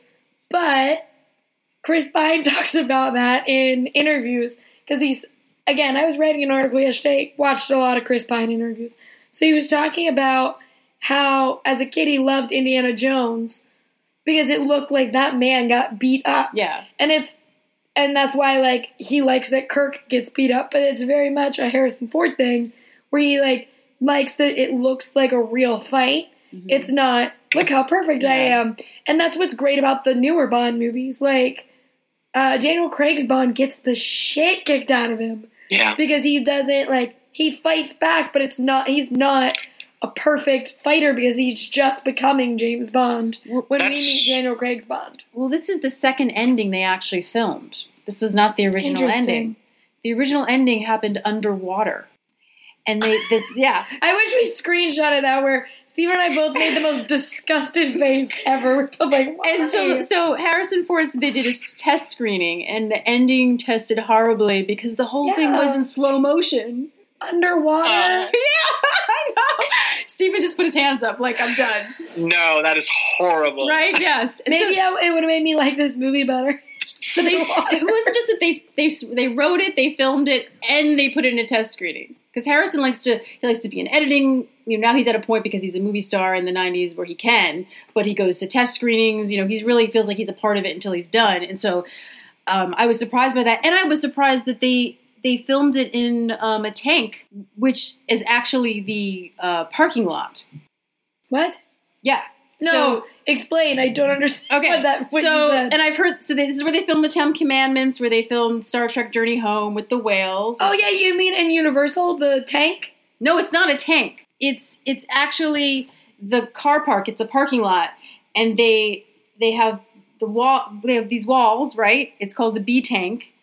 Speaker 1: but Chris Pine talks about that in interviews because he's again. I was writing an article yesterday. Watched a lot of Chris Pine interviews. So he was talking about how, as a kid, he loved Indiana Jones because it looked like that man got beat up.
Speaker 2: Yeah.
Speaker 1: And it's and that's why like he likes that Kirk gets beat up, but it's very much a Harrison Ford thing where he like likes that it looks like a real fight.
Speaker 2: Mhm.
Speaker 1: It's not look how perfect I
Speaker 2: Yeah.
Speaker 1: am. And that's what's great about the newer Bond movies. Like uh, Daniel Craig's Bond gets the shit kicked out of him
Speaker 3: Yeah.
Speaker 1: because he doesn't like he fights back, but it's not he's not a perfect fighter because he's just becoming James Bond
Speaker 2: Well,
Speaker 1: when we
Speaker 3: that's-
Speaker 1: meet Daniel Craig's Bond.
Speaker 2: Well, this is the second ending they actually filmed. This was not the original
Speaker 1: Interesting.
Speaker 2: ending. The original ending happened underwater. And they, the, yeah.
Speaker 1: I wish we screenshotted that where Steve and I both made the most disgusted face ever. like, why?
Speaker 2: And so, so Harrison Ford, they did a s- test screening, and the ending tested horribly because the whole thing
Speaker 1: Yeah.
Speaker 2: was in slow motion.
Speaker 1: underwater.
Speaker 3: Uh,
Speaker 2: Yeah, I know. Steven just put his hands up like, I'm done.
Speaker 3: No, that is horrible.
Speaker 2: Right? Yes. And
Speaker 1: Maybe
Speaker 2: so,
Speaker 1: I, it would have made me like this movie better.
Speaker 2: so they, it wasn't just that they, they they wrote it, they filmed it, and they put it in a test screening. Because Harrison likes to he likes to be in editing. You know, now he's at a point because he's a movie star in the nineties where he can, but he goes to test screenings. You know, he's really feels like he's a part of it until he's done. And so um, I was surprised by that, and I was surprised that they they filmed it in um, a tank, which is actually the uh, parking lot.
Speaker 1: What?
Speaker 2: Yeah.
Speaker 1: No,
Speaker 2: So,
Speaker 1: explain. I don't understand
Speaker 2: okay.
Speaker 1: what that what
Speaker 2: so,
Speaker 1: you said.
Speaker 2: and I've heard so they, this is where they filmed the Ten Commandments, where they filmed Star Trek: Journey Home with the whales.
Speaker 1: Oh yeah, you mean in Universal, the tank?
Speaker 2: No, it's not a tank. It's it's actually the car park. It's a parking lot, and they they have the wall. They have these walls, right? It's called the B tank,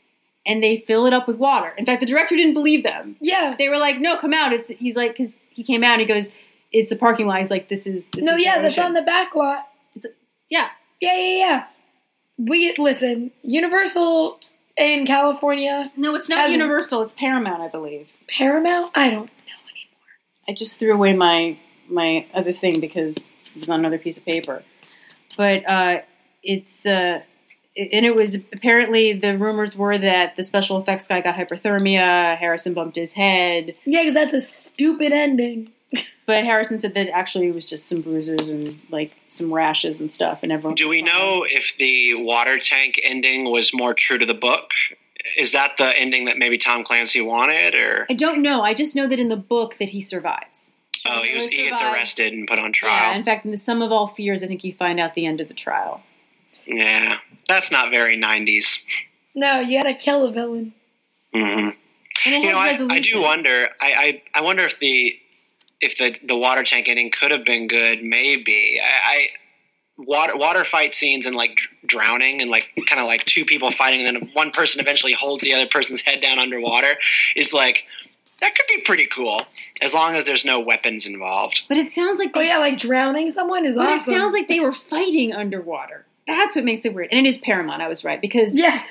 Speaker 2: and they fill it up with water. In fact, the director didn't believe them.
Speaker 1: Yeah.
Speaker 2: They were like, "No, come out." It's he's like, because he came out and he goes, "It's the parking lot." He's like, "This is this
Speaker 1: no,
Speaker 2: is
Speaker 1: yeah,
Speaker 2: the
Speaker 1: that's
Speaker 2: ocean."
Speaker 1: on the back lot.
Speaker 2: Yeah,
Speaker 1: Yeah, yeah, yeah. We listen. Universal in California,
Speaker 2: no, it's not
Speaker 1: Has-
Speaker 2: Universal. It's Paramount, I believe.
Speaker 1: Paramount. I don't know anymore.
Speaker 2: I just threw away my my other thing because it was on another piece of paper. But uh, it's uh, and it was apparently the rumors were that the special effects guy got hyperthermia. Harrison bumped his head,
Speaker 1: Yeah, because that's a stupid ending.
Speaker 2: but Harrison said that actually it was just some bruises and like some rashes and stuff, and everyone.
Speaker 3: Do
Speaker 2: was
Speaker 3: we
Speaker 2: fine.
Speaker 3: know if the water tank ending was more true to the book? Is that the ending that maybe Tom Clancy wanted, or
Speaker 2: I don't know. I just know that in the book that he survives.
Speaker 3: oh, he was he gets
Speaker 2: survives.
Speaker 3: arrested and put on
Speaker 2: Yeah,
Speaker 3: trial?
Speaker 2: in fact, in the Sum of All Fears, I think you find out the end of the trial.
Speaker 3: Yeah, that's not very nineties.
Speaker 1: No, you gotta kill a villain.
Speaker 3: Mm-hmm.
Speaker 2: And it
Speaker 3: You
Speaker 2: has
Speaker 3: know, I,
Speaker 2: resolution.
Speaker 3: I do wonder. I, I I wonder if the if the the water tank ending could have been good. Maybe I. I Water, water fight scenes and like dr- drowning and like kind of like two people fighting and then one person eventually holds the other person's head down underwater is like that could be pretty cool as long as there's no weapons involved.
Speaker 2: But it sounds like
Speaker 1: Oh
Speaker 2: they,
Speaker 1: yeah, like drowning someone is
Speaker 2: but
Speaker 1: awesome.
Speaker 2: it sounds like they were fighting underwater. That's what makes it weird. And it is Paramount. I was right because
Speaker 1: yes,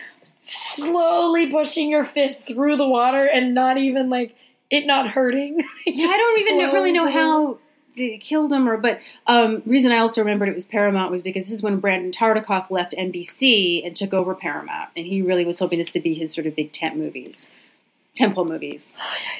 Speaker 1: slowly pushing your fist through the water and not even like it not hurting.
Speaker 2: yeah, I don't even know, really know how they killed him or but um reason I also remembered it was Paramount was because this is when Brandon Tartikoff left N B C and took over Paramount, and he really was hoping this to be his sort of big tent movies, temple movies.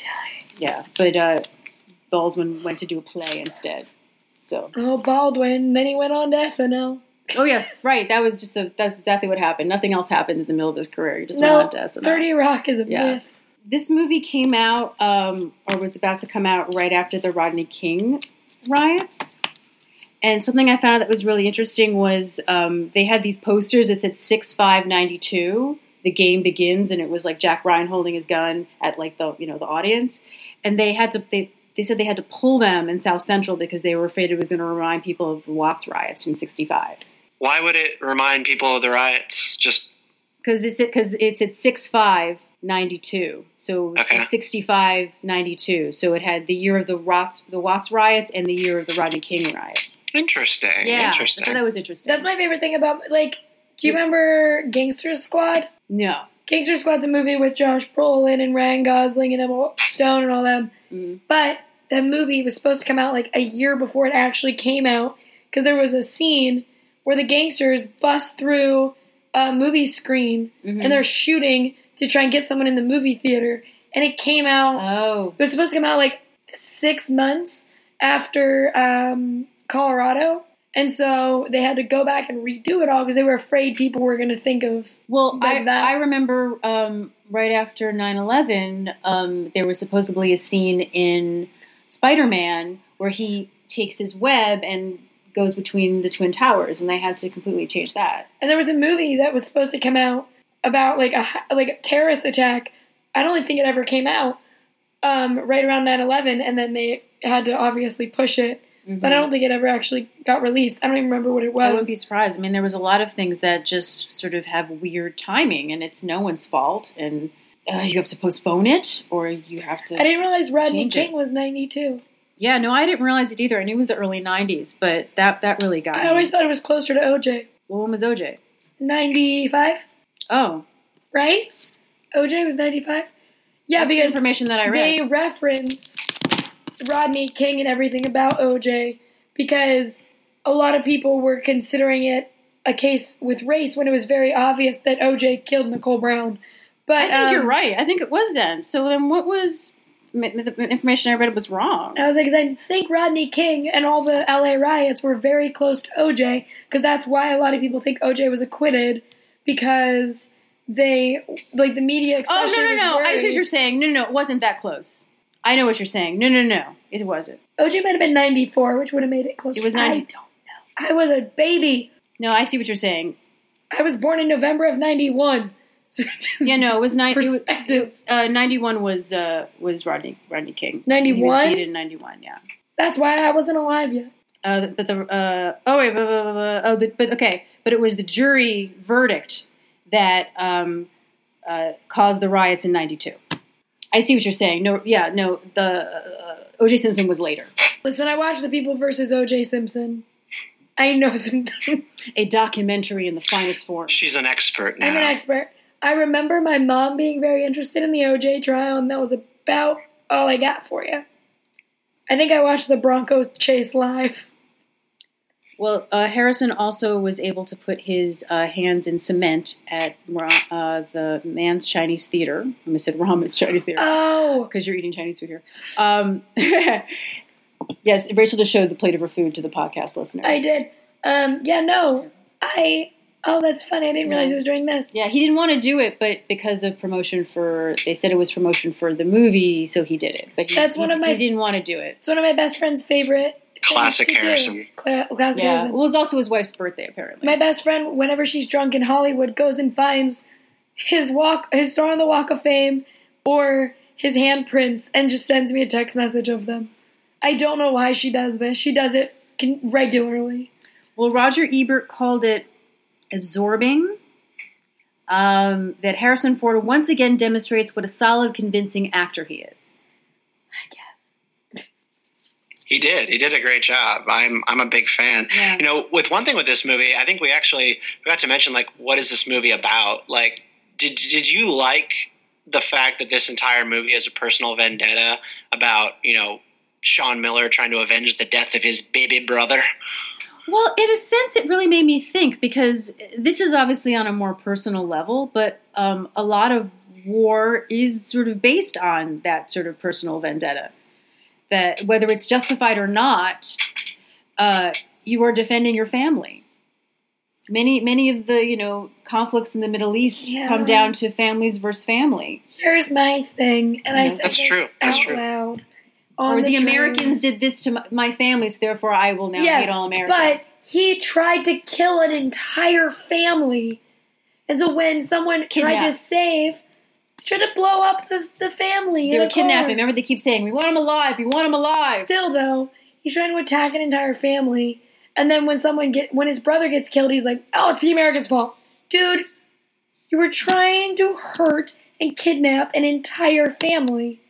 Speaker 2: Yeah, but uh, Baldwin went to do a play instead. So
Speaker 1: Oh, Baldwin. Then he went on to S N L.
Speaker 2: oh yes, right. That was just the that's exactly what happened. Nothing else happened in the middle of his career. He just
Speaker 1: No,
Speaker 2: went on to S N L.
Speaker 1: thirty Rock is a
Speaker 2: Yeah.
Speaker 1: myth.
Speaker 2: This movie came out um, or was about to come out right after the Rodney King riots. And something I found out that was really interesting was um, they had these posters that said six five ninety-two, the game begins, and it was like Jack Ryan holding his gun at like the you know the audience, and they had to they they said they had to pull them in South Central because they were afraid it was going to remind people of the Watts riots in sixty-five.
Speaker 3: Why would it remind people of the riots? Just
Speaker 2: Because it's because it's at six five ninety-two, so
Speaker 3: Okay.
Speaker 2: sixty-five ninety-two. So it had the year of the Watts the Watts riots and the year of the Rodney King riot.
Speaker 3: interesting.
Speaker 2: Yeah,
Speaker 3: Interesting.
Speaker 2: so that was interesting.
Speaker 1: That's my favorite thing about like. Do you remember Gangster Squad?
Speaker 2: no.
Speaker 1: Gangster Squad's a movie with Josh Brolin and Ryan Gosling and Emma Stone and all them.
Speaker 2: Mhm.
Speaker 1: But that movie was supposed to come out like a year before it actually came out because there was a scene where the gangsters bust through a movie screen
Speaker 2: Mhm.
Speaker 1: and they're shooting to try and get someone in the movie theater. And it came out,
Speaker 2: Oh.
Speaker 1: it was supposed to come out like six months after um, Colorado. And so they had to go back and redo it all because they were afraid people were going to think of
Speaker 2: Well,
Speaker 1: Like
Speaker 2: I,
Speaker 1: that.
Speaker 2: I remember um, right after nine eleven, um, there was supposedly a scene in Spider-Man where he takes his web and goes between the Twin Towers, and they had to completely change that.
Speaker 1: And there was a movie that was supposed to come out about like a like a terrorist attack. I don't think it ever came out. Um, right around nine eleven, and then they had to obviously push it.
Speaker 2: Mm-hmm.
Speaker 1: But I don't think it ever actually got released. I don't even remember what it
Speaker 2: I wouldn't
Speaker 1: was.
Speaker 2: be surprised. I mean, there was a lot of things that just sort of have weird timing, and it's no one's fault, and uh, you have to postpone it, or you have to...
Speaker 1: I didn't realize Rodney
Speaker 2: Change
Speaker 1: King
Speaker 2: it.
Speaker 1: was ninety-two.
Speaker 2: Yeah, no, I didn't realize it either. I knew it was the early nineties, but that, that really got
Speaker 1: I
Speaker 2: me.
Speaker 1: always thought it was closer to O J.
Speaker 2: Well, when was O J?
Speaker 1: ninety-five,
Speaker 2: Oh.
Speaker 1: right? O J was ninety-five? Yeah,
Speaker 2: That's the
Speaker 1: because
Speaker 2: information that I read.
Speaker 1: they reference Rodney King and everything about O J because a lot of people were considering it a case with race when it was very obvious that O J killed Nicole Brown. But
Speaker 2: I think
Speaker 1: um,
Speaker 2: you're right. I think it was then. So then what was... The information I read was wrong.
Speaker 1: I was like, 'cause I think Rodney King and all the L A riots were very close to O J, because that's why a lot of people think O J was acquitted, because they, like, the media
Speaker 2: Oh,
Speaker 1: especially
Speaker 2: no, no,
Speaker 1: was
Speaker 2: no. I see what
Speaker 1: worried.
Speaker 2: you're saying. No, no, no. It wasn't that close. I know what you're saying. No, no, no. It wasn't.
Speaker 1: O J might have been ninety-four, which would have made it closer.
Speaker 2: It was
Speaker 1: I
Speaker 2: ninety.
Speaker 1: don't know. I was a baby.
Speaker 2: No, I see what you're saying.
Speaker 1: I was born in November of ninety-one. So just
Speaker 2: Yeah, no, it was ninety.
Speaker 1: perspective.
Speaker 2: Uh, ninety-one was uh, was Rodney Rodney King. He
Speaker 1: ninety-one?
Speaker 2: was beat in ninety-one. Yeah.
Speaker 1: That's why I wasn't alive yet.
Speaker 2: Uh, but the uh, oh wait, but, but, but, oh, the, but okay, but it was the jury verdict that um, uh, caused the riots in ninety-two. I see what you're saying. No, yeah, no, the uh, O J Simpson was later.
Speaker 1: Listen, I watched The People versus O J Simpson. I know some things.
Speaker 2: A documentary in the finest form.
Speaker 3: She's an expert now.
Speaker 1: I'm an expert. I remember my mom being very interested in the O J trial, and that was about all I got for you. I think I watched the Bronco chase live.
Speaker 2: Well, uh, Harrison also was able to put his uh, hands in cement at uh, the Man's Chinese Theater. I almost said Ramen's Chinese Theater.
Speaker 1: Oh.
Speaker 2: Because you're eating Chinese food here. Um, yes, Rachel just showed the plate of her food to the podcast listeners.
Speaker 1: I did. Um, yeah, no. I... Oh, that's funny. I didn't realize it was during this.
Speaker 2: Yeah, he didn't want to do it, but because of promotion for... They said it was promotion for the movie, so he did it. But he,
Speaker 1: that's one
Speaker 2: he,
Speaker 1: of my,
Speaker 2: he didn't want to do it.
Speaker 1: It's one of my best friend's favorite
Speaker 3: Classic
Speaker 1: things to
Speaker 3: Harrison.
Speaker 1: do. Cla- classic
Speaker 2: Yeah.
Speaker 1: Harrison.
Speaker 2: Well, it was also his wife's birthday, apparently.
Speaker 1: My best friend, whenever she's drunk in Hollywood, goes and finds his walk, his star on the Walk of Fame or his handprints and just sends me a text message of them. I don't know why she does this. She does it con- regularly.
Speaker 2: Well, Roger Ebert called it absorbing. Um, that Harrison Ford once again demonstrates what a solid, convincing actor he is. I guess.
Speaker 3: He did. He did a great job. I'm I'm a big fan.
Speaker 2: Yeah.
Speaker 3: You know, with one thing with this movie, I think we actually forgot to mention, like, what is this movie about? Like, did did you like the fact that this entire movie is a personal vendetta about, you know, Sean Miller trying to avenge the death of his baby brother?
Speaker 2: Well, in a sense, it really made me think, because this is obviously on a more personal level, but um, a lot of war is sort of based on that sort of personal vendetta. That whether it's justified or not, uh, you are defending your family. Many, many of the, you know, conflicts in the Middle East
Speaker 1: Yeah.
Speaker 2: come down to families versus family.
Speaker 1: Here's my thing, and I
Speaker 2: Yeah.
Speaker 1: said
Speaker 3: That's
Speaker 1: this
Speaker 3: true. That's
Speaker 1: out
Speaker 3: true.
Speaker 1: loud. On
Speaker 2: Or the,
Speaker 1: train.
Speaker 2: Americans did this to my, my family, so therefore I will now
Speaker 1: Yes,
Speaker 2: hate all Americans.
Speaker 1: but he tried to kill an entire family. And so when someone tried
Speaker 2: Kidnap.
Speaker 1: to save, tried to blow up the, the family.
Speaker 2: They
Speaker 1: in
Speaker 2: were
Speaker 1: a car.
Speaker 2: kidnapping. Remember, they keep saying, we want him alive, we want him alive.
Speaker 1: Still, though, he's trying to attack an entire family. And then when someone get when his brother gets killed, he's like, oh, it's the Americans' fault. Dude, you were trying to hurt and kidnap an entire family.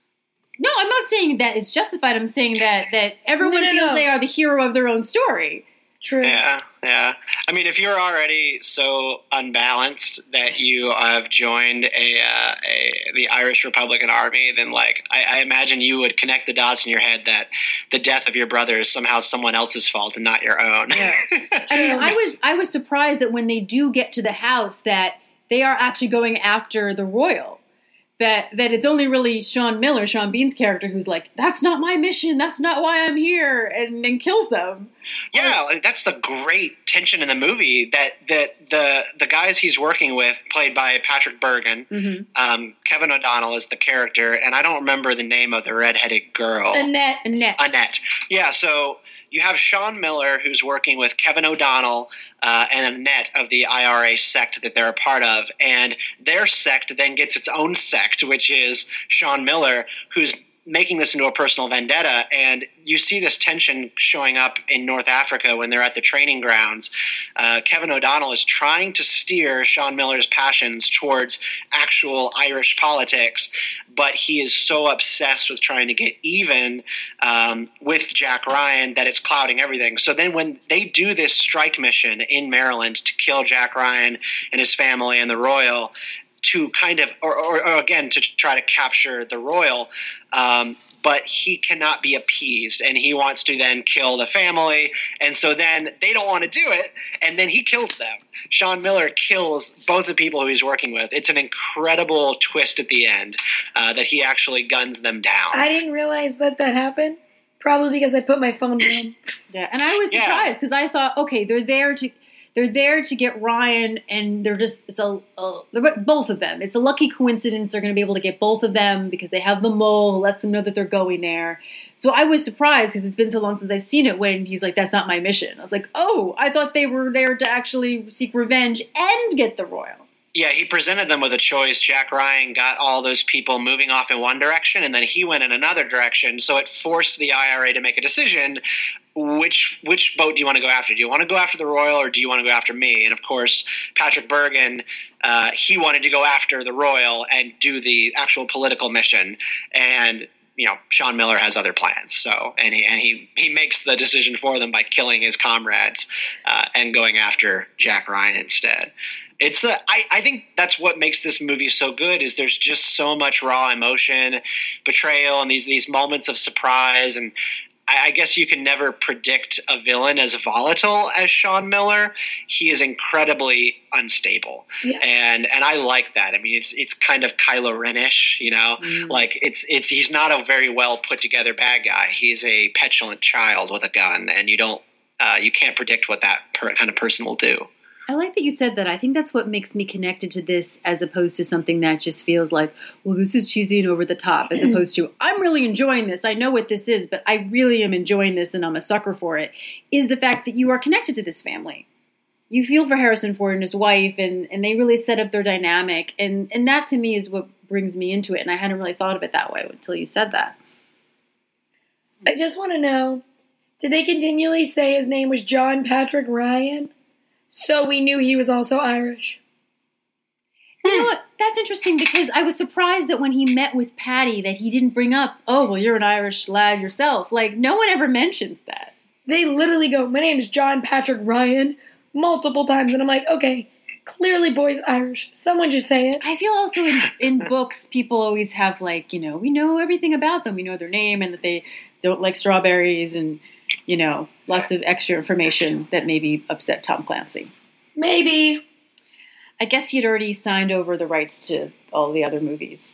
Speaker 2: No, I'm not saying that it's justified. I'm saying that, that everyone
Speaker 1: No, no,
Speaker 2: feels
Speaker 1: no.
Speaker 2: they are the hero of their own story.
Speaker 1: True.
Speaker 3: Yeah, yeah. I mean, if you're already so unbalanced that you have joined a, uh, a the Irish Republican Army, then, like, I, I imagine you would connect the dots in your head that the death of your brother is somehow someone else's fault and not your own.
Speaker 2: Yeah. I mean, I was I was surprised that when they do get to the house, that they are actually going after the royal. That that it's only really Sean Miller, Sean Bean's character, who's like, that's not my mission, that's not why I'm here, and then kills them.
Speaker 3: Yeah, like, that's the great tension in the movie, that, that the the guys he's working with, played by Patrick Bergen,
Speaker 2: Mm-hmm.
Speaker 3: um, Kevin O'Donnell is the character, and I don't remember the name of the redheaded girl.
Speaker 1: Annette.
Speaker 2: Annette.
Speaker 3: Annette. Yeah, so you have Sean Miller, who's working with Kevin O'Donnell uh, and Annette of the I R A sect that they're a part of. And their sect then gets its own sect, which is Sean Miller, who's making this into a personal vendetta. And you see this tension showing up in North Africa when they're at the training grounds. Uh, Kevin O'Donnell is trying to steer Sean Miller's passions towards actual Irish politics, but he is so obsessed with trying to get even um, with Jack Ryan that it's clouding everything. So then when they do this strike mission in Maryland to kill Jack Ryan and his family and the Royal, to kind of, or, or, or again, to try to capture the Royal, um, but he cannot be appeased, and he wants to then kill the family, and so then they don't want to do it, and then he kills them. Sean Miller kills both the people who he's working with. It's an incredible twist at the end uh, that he actually guns them down.
Speaker 1: I didn't realize that that happened. Probably because I put my phone down.
Speaker 2: Yeah, and I was
Speaker 3: Yeah.
Speaker 2: surprised because I thought, okay, they're there to they're there to get Ryan, and they're just it's a, a they're both of them. It's a lucky coincidence they're going to be able to get both of them because they have the mole who lets them know that they're going there. So I was surprised because it's been so long since I've seen it. When he's like, "That's not my mission," I was like, "Oh, I thought they were there to actually seek revenge and get the Royal."
Speaker 3: Yeah, he presented them with a choice. Jack Ryan got all those people moving off in one direction, and then he went in another direction. So it forced the I R A to make a decision. which which boat do you want to go after? Do you want to go after the royal, or do you want to go after me? And of course, Patrick Bergin, uh, he wanted to go after the royal and do the actual political mission. And you know, Sean Miller has other plans. So, and he and he he makes the decision for them by killing his comrades uh, and going after Jack Ryan instead. It's a, I, I think that's what makes this movie so good, is there's just so much raw emotion, betrayal, and these these moments of surprise. And I, I guess you can never predict a villain as volatile as Sean Miller. He is incredibly unstable, yeah. and and I like that. I mean, it's it's kind of Kylo Ren-ish, you know, mm. like it's it's he's not a very well put together bad guy. He's a petulant child with a gun, and you don't uh, you can't predict what that per, kind of person will do.
Speaker 2: I like that you said that. I think that's what makes me connected to this, as opposed to something that just feels like, well, this is cheesy and over the top, as opposed to, I'm really enjoying this. I know what this is, but I really am enjoying this and I'm a sucker for it, is the fact that you are connected to this family. You feel for Harrison Ford and his wife, and, and they really set up their dynamic. And, and that to me is what brings me into it. And I hadn't really thought of it that way until you said that.
Speaker 1: I just want to know, did they continually say his name was John Patrick Ryan? So we knew he was also Irish.
Speaker 2: You know what? That's interesting, because I was surprised that when he met with Patty that he didn't bring up, oh, well, you're an Irish lad yourself. Like, no one ever mentions that.
Speaker 1: They literally go, my name is John Patrick Ryan, multiple times. And I'm like, okay, clearly boy's Irish. Someone just say it.
Speaker 2: I feel also in, in books, people always have like, you know, we know everything about them. We know their name and that they don't like strawberries and, you know, lots of extra information that maybe upset Tom Clancy.
Speaker 1: Maybe.
Speaker 2: I guess he'd already signed over the rights to all the other movies.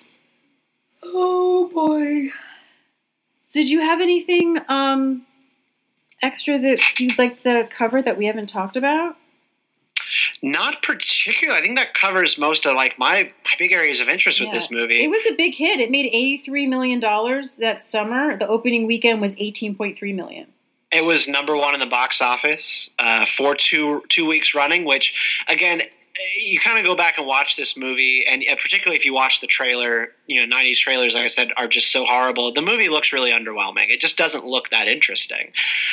Speaker 1: Oh, boy.
Speaker 2: So did you have anything um, extra that you'd like to cover that we haven't talked about?
Speaker 3: Not particularly. I think that covers most of like my, my big areas of interest yeah. with this movie.
Speaker 2: It was a big hit. It made eighty-three million dollars that summer. The opening weekend was eighteen point three million dollars.
Speaker 3: It was number one in the box office uh, for two two weeks running, which, again, you kind of go back and watch this movie, and particularly if you watch the trailer, you know, nineties trailers, like I said, are just so horrible. The movie looks really underwhelming. It just doesn't look that interesting.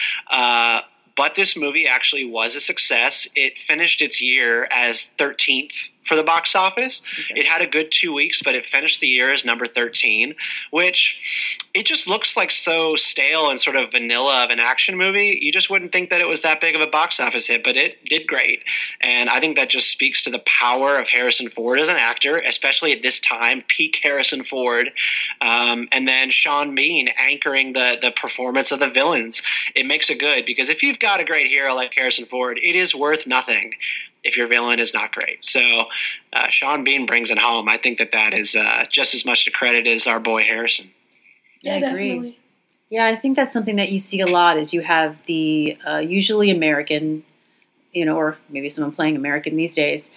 Speaker 3: Uh, but this movie actually was a success. It finished its year as thirteenth for the box office. Okay. It had a good two weeks, but it finished the year as number thirteen, which it just looks like so stale and sort of vanilla of an action movie. You just wouldn't think that it was that big of a box office hit, but it did great. And I think that just speaks to the power of Harrison Ford as an actor, especially at this time, peak Harrison Ford. Um, and then Sean Bean anchoring the, the performance of the villains. It makes it good, because if you've got a great hero like Harrison Ford, it is worth nothing if your villain is not great. So uh, Sean Bean brings it home. I think that that is uh, just as much to credit as our boy Harrison.
Speaker 2: Yeah, I agree. Definitely. Yeah, I think that's something that you see a lot, is you have the uh, usually American, you know, or maybe someone playing American these days,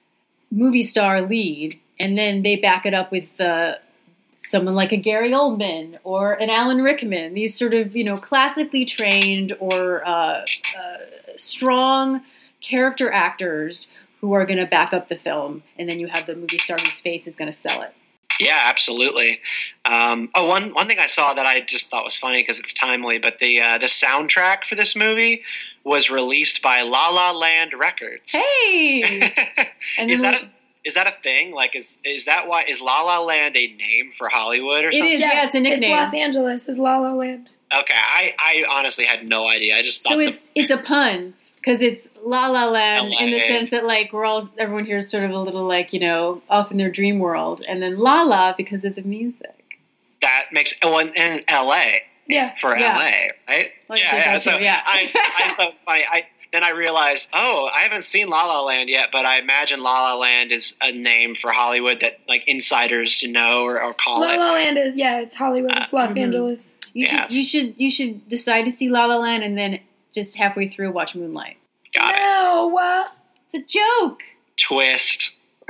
Speaker 2: movie star lead, and then they back it up with uh, someone like a Gary Oldman or an Alan Rickman, these sort of, you know, classically trained or uh, uh, strong character actors who are going to back up the film, and then you have the movie star whose face is going to sell it.
Speaker 3: Yeah, absolutely. Um, oh, one one thing I saw that I just thought was funny because it's timely, but the uh, the soundtrack for this movie was released by La La Land Records.
Speaker 2: Hey,
Speaker 3: is that a, is that a thing? Like, is is that why is La La Land a name for Hollywood or something?
Speaker 2: It is. Yeah, yeah, it's a nickname.
Speaker 1: It's Los Angeles. Is La La Land.
Speaker 3: Okay, I, I honestly had no idea. I just thought
Speaker 2: so. It's
Speaker 3: the,
Speaker 2: it's a pun. Because it's La La Land L A in the sense that, like, we're all, everyone here is sort of a little, like, you know, off in their dream world. And then La La because of the music.
Speaker 3: That makes, oh, in, in L A
Speaker 1: Yeah.
Speaker 3: For
Speaker 2: yeah.
Speaker 3: L A, right?
Speaker 2: Like
Speaker 3: yeah, yeah. So
Speaker 2: yeah.
Speaker 3: I, I just thought it was funny. I, then I realized, oh, I haven't seen La La Land yet, but I imagine La La Land is a name for Hollywood that, like, insiders know or, or call
Speaker 1: La
Speaker 3: it.
Speaker 1: La Land is, yeah, it's Hollywood. Uh, it's Los mm-hmm. Angeles.
Speaker 2: You,
Speaker 3: yes.
Speaker 2: should, you, should, you should decide to see La La Land and then just halfway through watch Moonlight.
Speaker 3: Got
Speaker 1: no, uh,
Speaker 2: it's a joke.
Speaker 3: Twist.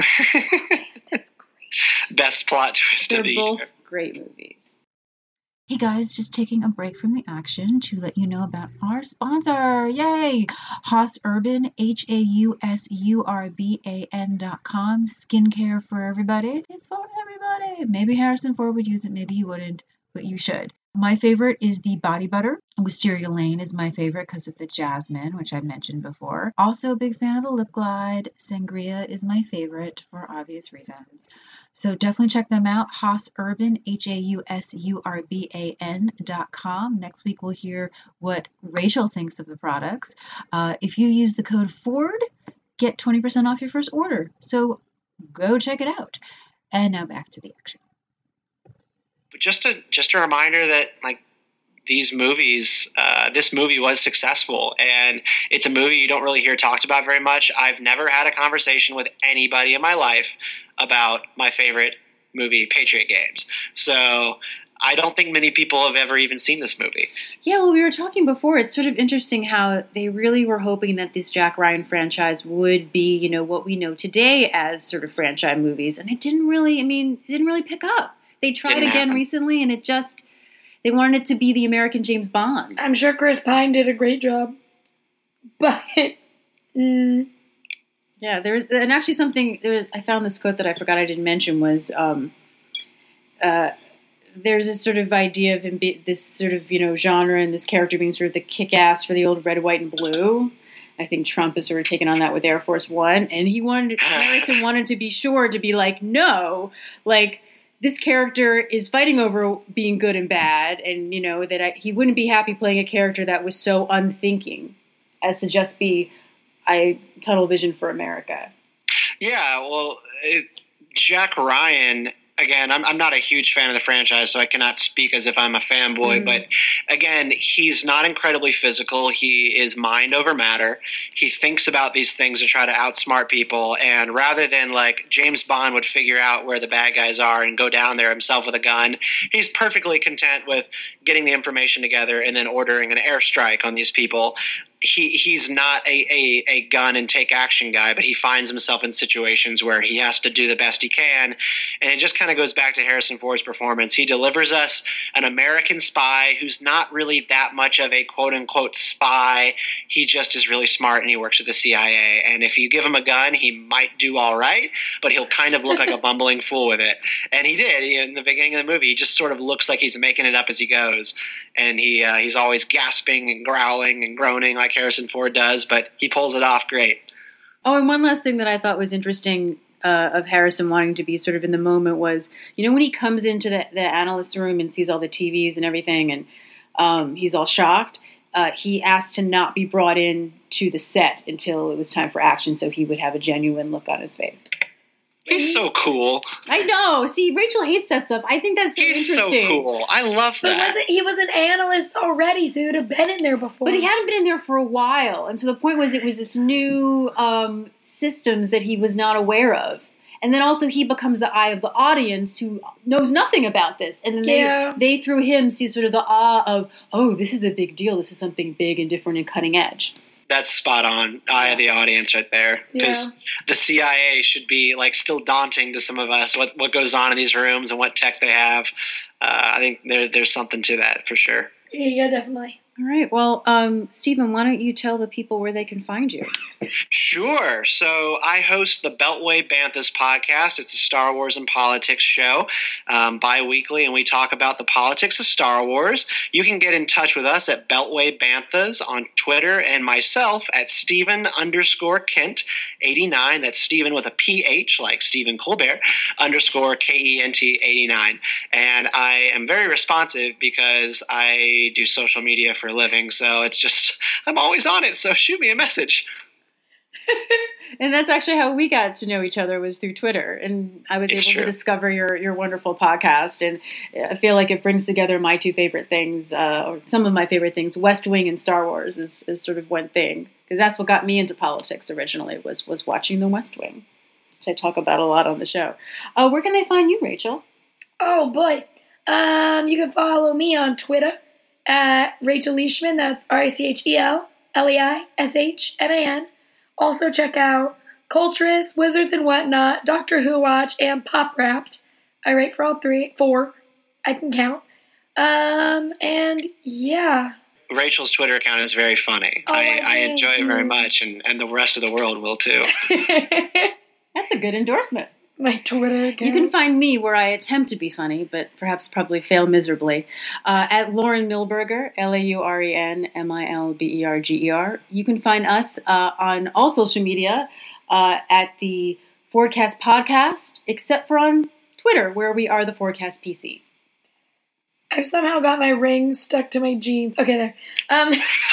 Speaker 1: That's great.
Speaker 3: Best plot twist
Speaker 2: They're
Speaker 3: of the
Speaker 2: both
Speaker 3: year.
Speaker 2: Great movies.
Speaker 5: Hey guys, just taking a break from the action to let you know about our sponsor. Yay! Haus Urban, H A U S U R B A N dot com. Skincare for everybody. It's for everybody. Maybe Harrison Ford would use it, maybe he wouldn't, but you should. My favorite is the Body Butter. Wisteria Lane is my favorite because of the jasmine, which I mentioned before. Also a big fan of the Lip Glide. Sangria is my favorite for obvious reasons. So definitely check them out. Haus Urban, H A U S U R B A N dot com. Next week we'll hear what Rachel thinks of the products. Uh, if you use the code FORD, get twenty percent off your first order. So go check it out. And now back to the action.
Speaker 3: But just a just a reminder that like these movies, uh, this movie was successful, and it's a movie you don't really hear talked about very much. I've never had a conversation with anybody in my life about my favorite movie, Patriot Games. So I don't think many people have ever even seen this movie.
Speaker 2: Yeah, well, we were talking before. It's sort of interesting how they really were hoping that this Jack Ryan franchise would be, you know, what we know today as sort of franchise movies, and it didn't really. I mean, it didn't really pick up. They tried
Speaker 3: Didn't
Speaker 2: again
Speaker 3: happen.
Speaker 2: recently, and it just, they wanted it to be the American James Bond.
Speaker 1: I'm sure Chris Pine did a great job. But, mm,
Speaker 2: Yeah, there's, and actually something, there was, I found this quote that I forgot I didn't mention was, um, uh, there's this sort of idea of him, be, this sort of, you know, genre and this character being sort of the kick-ass for the old red, white, and blue. I think Trump has sort of taken on that with Air Force One, and he wanted, Harrison wanted to be sure to be like, no, like, this character is fighting over being good and bad, and, you know, that I, he wouldn't be happy playing a character that was so unthinking as to just be I tunnel vision for America.
Speaker 3: Yeah, well, it, Jack Ryan, again, I'm, I'm not a huge fan of the franchise, so I cannot speak as if I'm a fanboy, mm. but again, he's not incredibly physical. He is mind over matter. He thinks about these things to try to outsmart people, and rather than like James Bond would figure out where the bad guys are and go down there himself with a gun, he's perfectly content with getting the information together and then ordering an airstrike on these people. He he's not a, a, a gun and take action guy, but he finds himself in situations where he has to do the best he can. And it just kind of goes back to Harrison Ford's performance. He delivers us an American spy who's not really that much of a quote unquote spy. He just is really smart and he works with the C I A. And if you give him a gun, he might do all right, but he'll kind of look like a bumbling fool with it. And he did. He, in the beginning of the movie, he just sort of looks like he's making it up as he goes. And he uh, he's always gasping and growling and groaning like Harrison Ford does, but he pulls it off great.
Speaker 2: Oh, and one last thing that I thought was interesting uh, of Harrison wanting to be sort of in the moment was, you know, when he comes into the, the analyst room and sees all the T Vs and everything, and um, he's all shocked, uh, he asked to not be brought in to the set until it was time for action so he would have a genuine look on his face.
Speaker 3: He's so cool.
Speaker 2: I know. See, Rachel hates that stuff. I think that's so
Speaker 3: He's
Speaker 2: interesting.
Speaker 3: so cool. I love
Speaker 1: but
Speaker 3: that.
Speaker 1: wasn't, he was an analyst already, so he would have been in there before.
Speaker 2: But he hadn't been in there for a while. And so the point was it was this new um, systems that he was not aware of. And then also he becomes the eye of the audience who knows nothing about this. And then they,
Speaker 1: Yeah.
Speaker 2: they through him, see sort of the awe of, oh, this is a big deal. This is something big and different and cutting edge.
Speaker 3: That's spot on. Eye of the audience right there. Because
Speaker 1: Yeah.
Speaker 3: the C I A should be like still daunting to some of us. What what goes on in these rooms and what tech they have. Uh, I think there there's something to that for sure.
Speaker 1: Yeah, yeah, definitely.
Speaker 2: All right. Well, um, Stephen, why don't you tell the people where they can find you?
Speaker 3: Sure. So I host the Beltway Banthas podcast. It's a Star Wars and politics show, um, bi-weekly, and we talk about the politics of Star Wars. You can get in touch with us at Beltway Banthas on Twitter, and myself at Stephen underscore Kent eighty-nine. That's Stephen with a P H, like Stephen Colbert, underscore K E N T eighty-nine. And I am very responsive because I do social media for a living, so it's just, I'm always on it, so shoot me a message.
Speaker 2: And that's actually how we got to know each other, was through Twitter. And I was
Speaker 3: It's
Speaker 2: able
Speaker 3: true.
Speaker 2: to discover your, your wonderful podcast. And I feel like it brings together my two favorite things, uh, or some of my favorite things. West Wing and Star Wars is, is sort of one thing. Because that's what got me into politics originally, was, was watching The West Wing, which I talk about a lot on the show. Uh, where can they find you, Rachel?
Speaker 1: Oh, boy. Um, you can follow me on Twitter at Rachel Leishman. That's R I C H E L L E I S H M A N. Also check out Culturist, Wizards and Whatnot, Doctor Who Watch, and Pop Wrapped. I write for all three, four. I can count. Um, and yeah.
Speaker 3: Rachel's Twitter account is very funny.
Speaker 1: Oh,
Speaker 3: I,
Speaker 1: I
Speaker 3: I enjoy it very
Speaker 1: do.
Speaker 3: much, and, and the rest of the world will too.
Speaker 2: That's a good endorsement.
Speaker 1: My Twitter account.
Speaker 2: You can find me where I attempt to be funny, but perhaps probably fail miserably, uh, at Lauren Milberger, L A U R E N M I L B E R G E R. You can find us uh, on all social media uh, at the Forecast Podcast, except for on Twitter, where we are the Forecast P C.
Speaker 1: I've somehow got my ring stuck to my jeans. Okay, there. Um,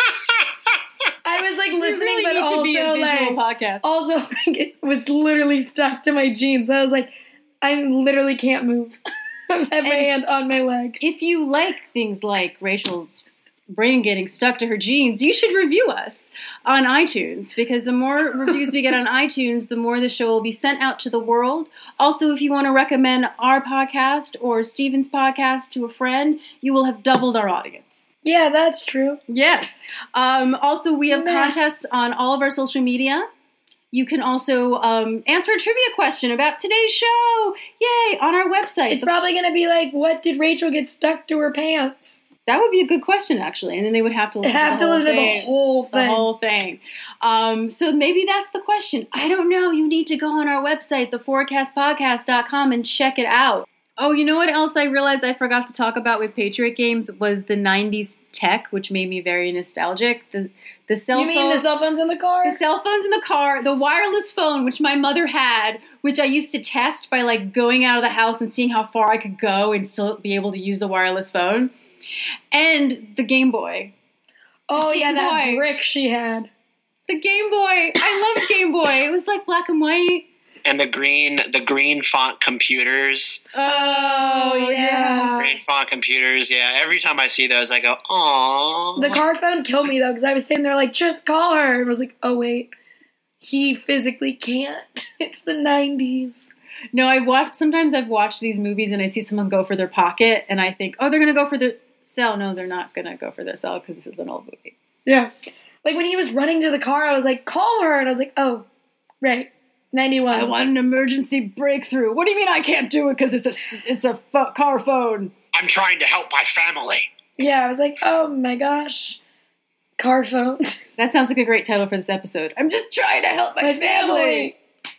Speaker 1: I was like listening,
Speaker 2: really
Speaker 1: but
Speaker 2: need
Speaker 1: also
Speaker 2: to be a visual
Speaker 1: like,
Speaker 2: podcast.
Speaker 1: also like it was literally stuck to my jeans. So I was like, I literally can't move. I have my
Speaker 2: And-
Speaker 1: hand on my leg.
Speaker 2: If you like things like Rachel's brain getting stuck to her jeans, you should review us on iTunes, because the more reviews we get on iTunes, the more the show will be sent out to the world. Also, if you want to recommend our podcast or Steven's podcast to a friend, you will have doubled our audience.
Speaker 1: Yeah, that's true.
Speaker 2: Yes. Um, also, we have
Speaker 1: Nah.
Speaker 2: contests on all of our social media. You can also um, answer a trivia question about today's show. Yay! On our website.
Speaker 1: It's probably going to be like, what did Rachel get stuck to her pants?
Speaker 2: That would be a good question, actually. And then they would have to listen
Speaker 1: Have
Speaker 2: to
Speaker 1: to
Speaker 2: the whole
Speaker 1: listen to the
Speaker 2: thing.
Speaker 1: whole
Speaker 2: The
Speaker 1: thing.
Speaker 2: whole thing. Um, so maybe that's the question. I don't know. You need to go on our website, the forecast podcast dot com, and check it out. Oh, you know what else I realized I forgot to talk about with Patriot Games was the nineties tech, which made me very nostalgic. The the cell
Speaker 1: You
Speaker 2: phone.
Speaker 1: mean the cell phones in the car?
Speaker 2: The cell phones in the car, the wireless phone, which my mother had, which I used to test by like going out of the house and seeing how far I could go and still be able to use the wireless phone, and the Game Boy.
Speaker 1: oh,
Speaker 2: the
Speaker 1: yeah,
Speaker 2: Game
Speaker 1: that
Speaker 2: Boy.
Speaker 1: brick she had.
Speaker 2: The Game Boy. I loved Game Boy. It was like black and white.
Speaker 3: And the green, the green font computers.
Speaker 2: Oh,
Speaker 1: yeah.
Speaker 3: Green font computers. Yeah. Every time I see those, I go, "Aww."
Speaker 1: The car phone killed me, though, because I was sitting there like, just call her. And I was like, oh, wait. He physically can't. It's the nineties.
Speaker 2: No, I've watched, sometimes I've watched these movies and I see someone go for their pocket and I think, oh, they're going to go for their cell. No, they're not going to go for their cell because this is an old movie.
Speaker 1: Yeah. Like, when he was running to the car, I was like, call her. And I was like, oh, right. ninety-one.
Speaker 2: I want an emergency breakthrough. What do you mean I can't do it because it's a, it's a pho- car phone?
Speaker 3: I'm trying to help my family.
Speaker 1: Yeah, I was like, oh my gosh. Car phones.
Speaker 2: That sounds like a great title for this episode. I'm just trying to help my,
Speaker 1: My
Speaker 2: family.
Speaker 1: family.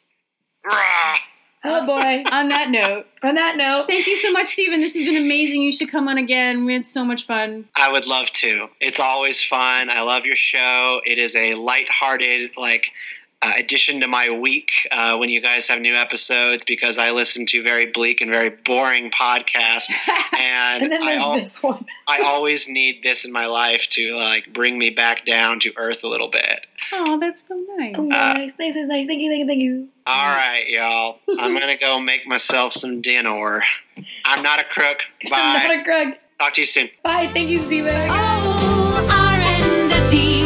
Speaker 3: Rah.
Speaker 1: Oh boy.
Speaker 2: On that note,
Speaker 1: On that note,
Speaker 2: thank you so much, Stephen. This has been amazing. You should come on again. We had so much fun.
Speaker 3: I would love to. It's always fun. I love your show. It is a lighthearted, like, uh, addition to my week uh, when you guys have new episodes, because I listen to very bleak and very boring podcasts, and,
Speaker 1: and then
Speaker 3: I,
Speaker 1: there's
Speaker 3: al-
Speaker 1: this one.
Speaker 3: I always need this in my life to like bring me back down to earth a little bit.
Speaker 2: Oh, that's so nice.
Speaker 1: Oh, nice, nice, nice, nice. Thank you, thank you, thank you.
Speaker 3: All right, y'all. I'm gonna go make myself some dinner. I'm not a crook. Bye.
Speaker 1: I'm not a Greg.
Speaker 3: Talk to you soon.
Speaker 1: Bye. Thank you, Steven.
Speaker 6: Oh, R and D.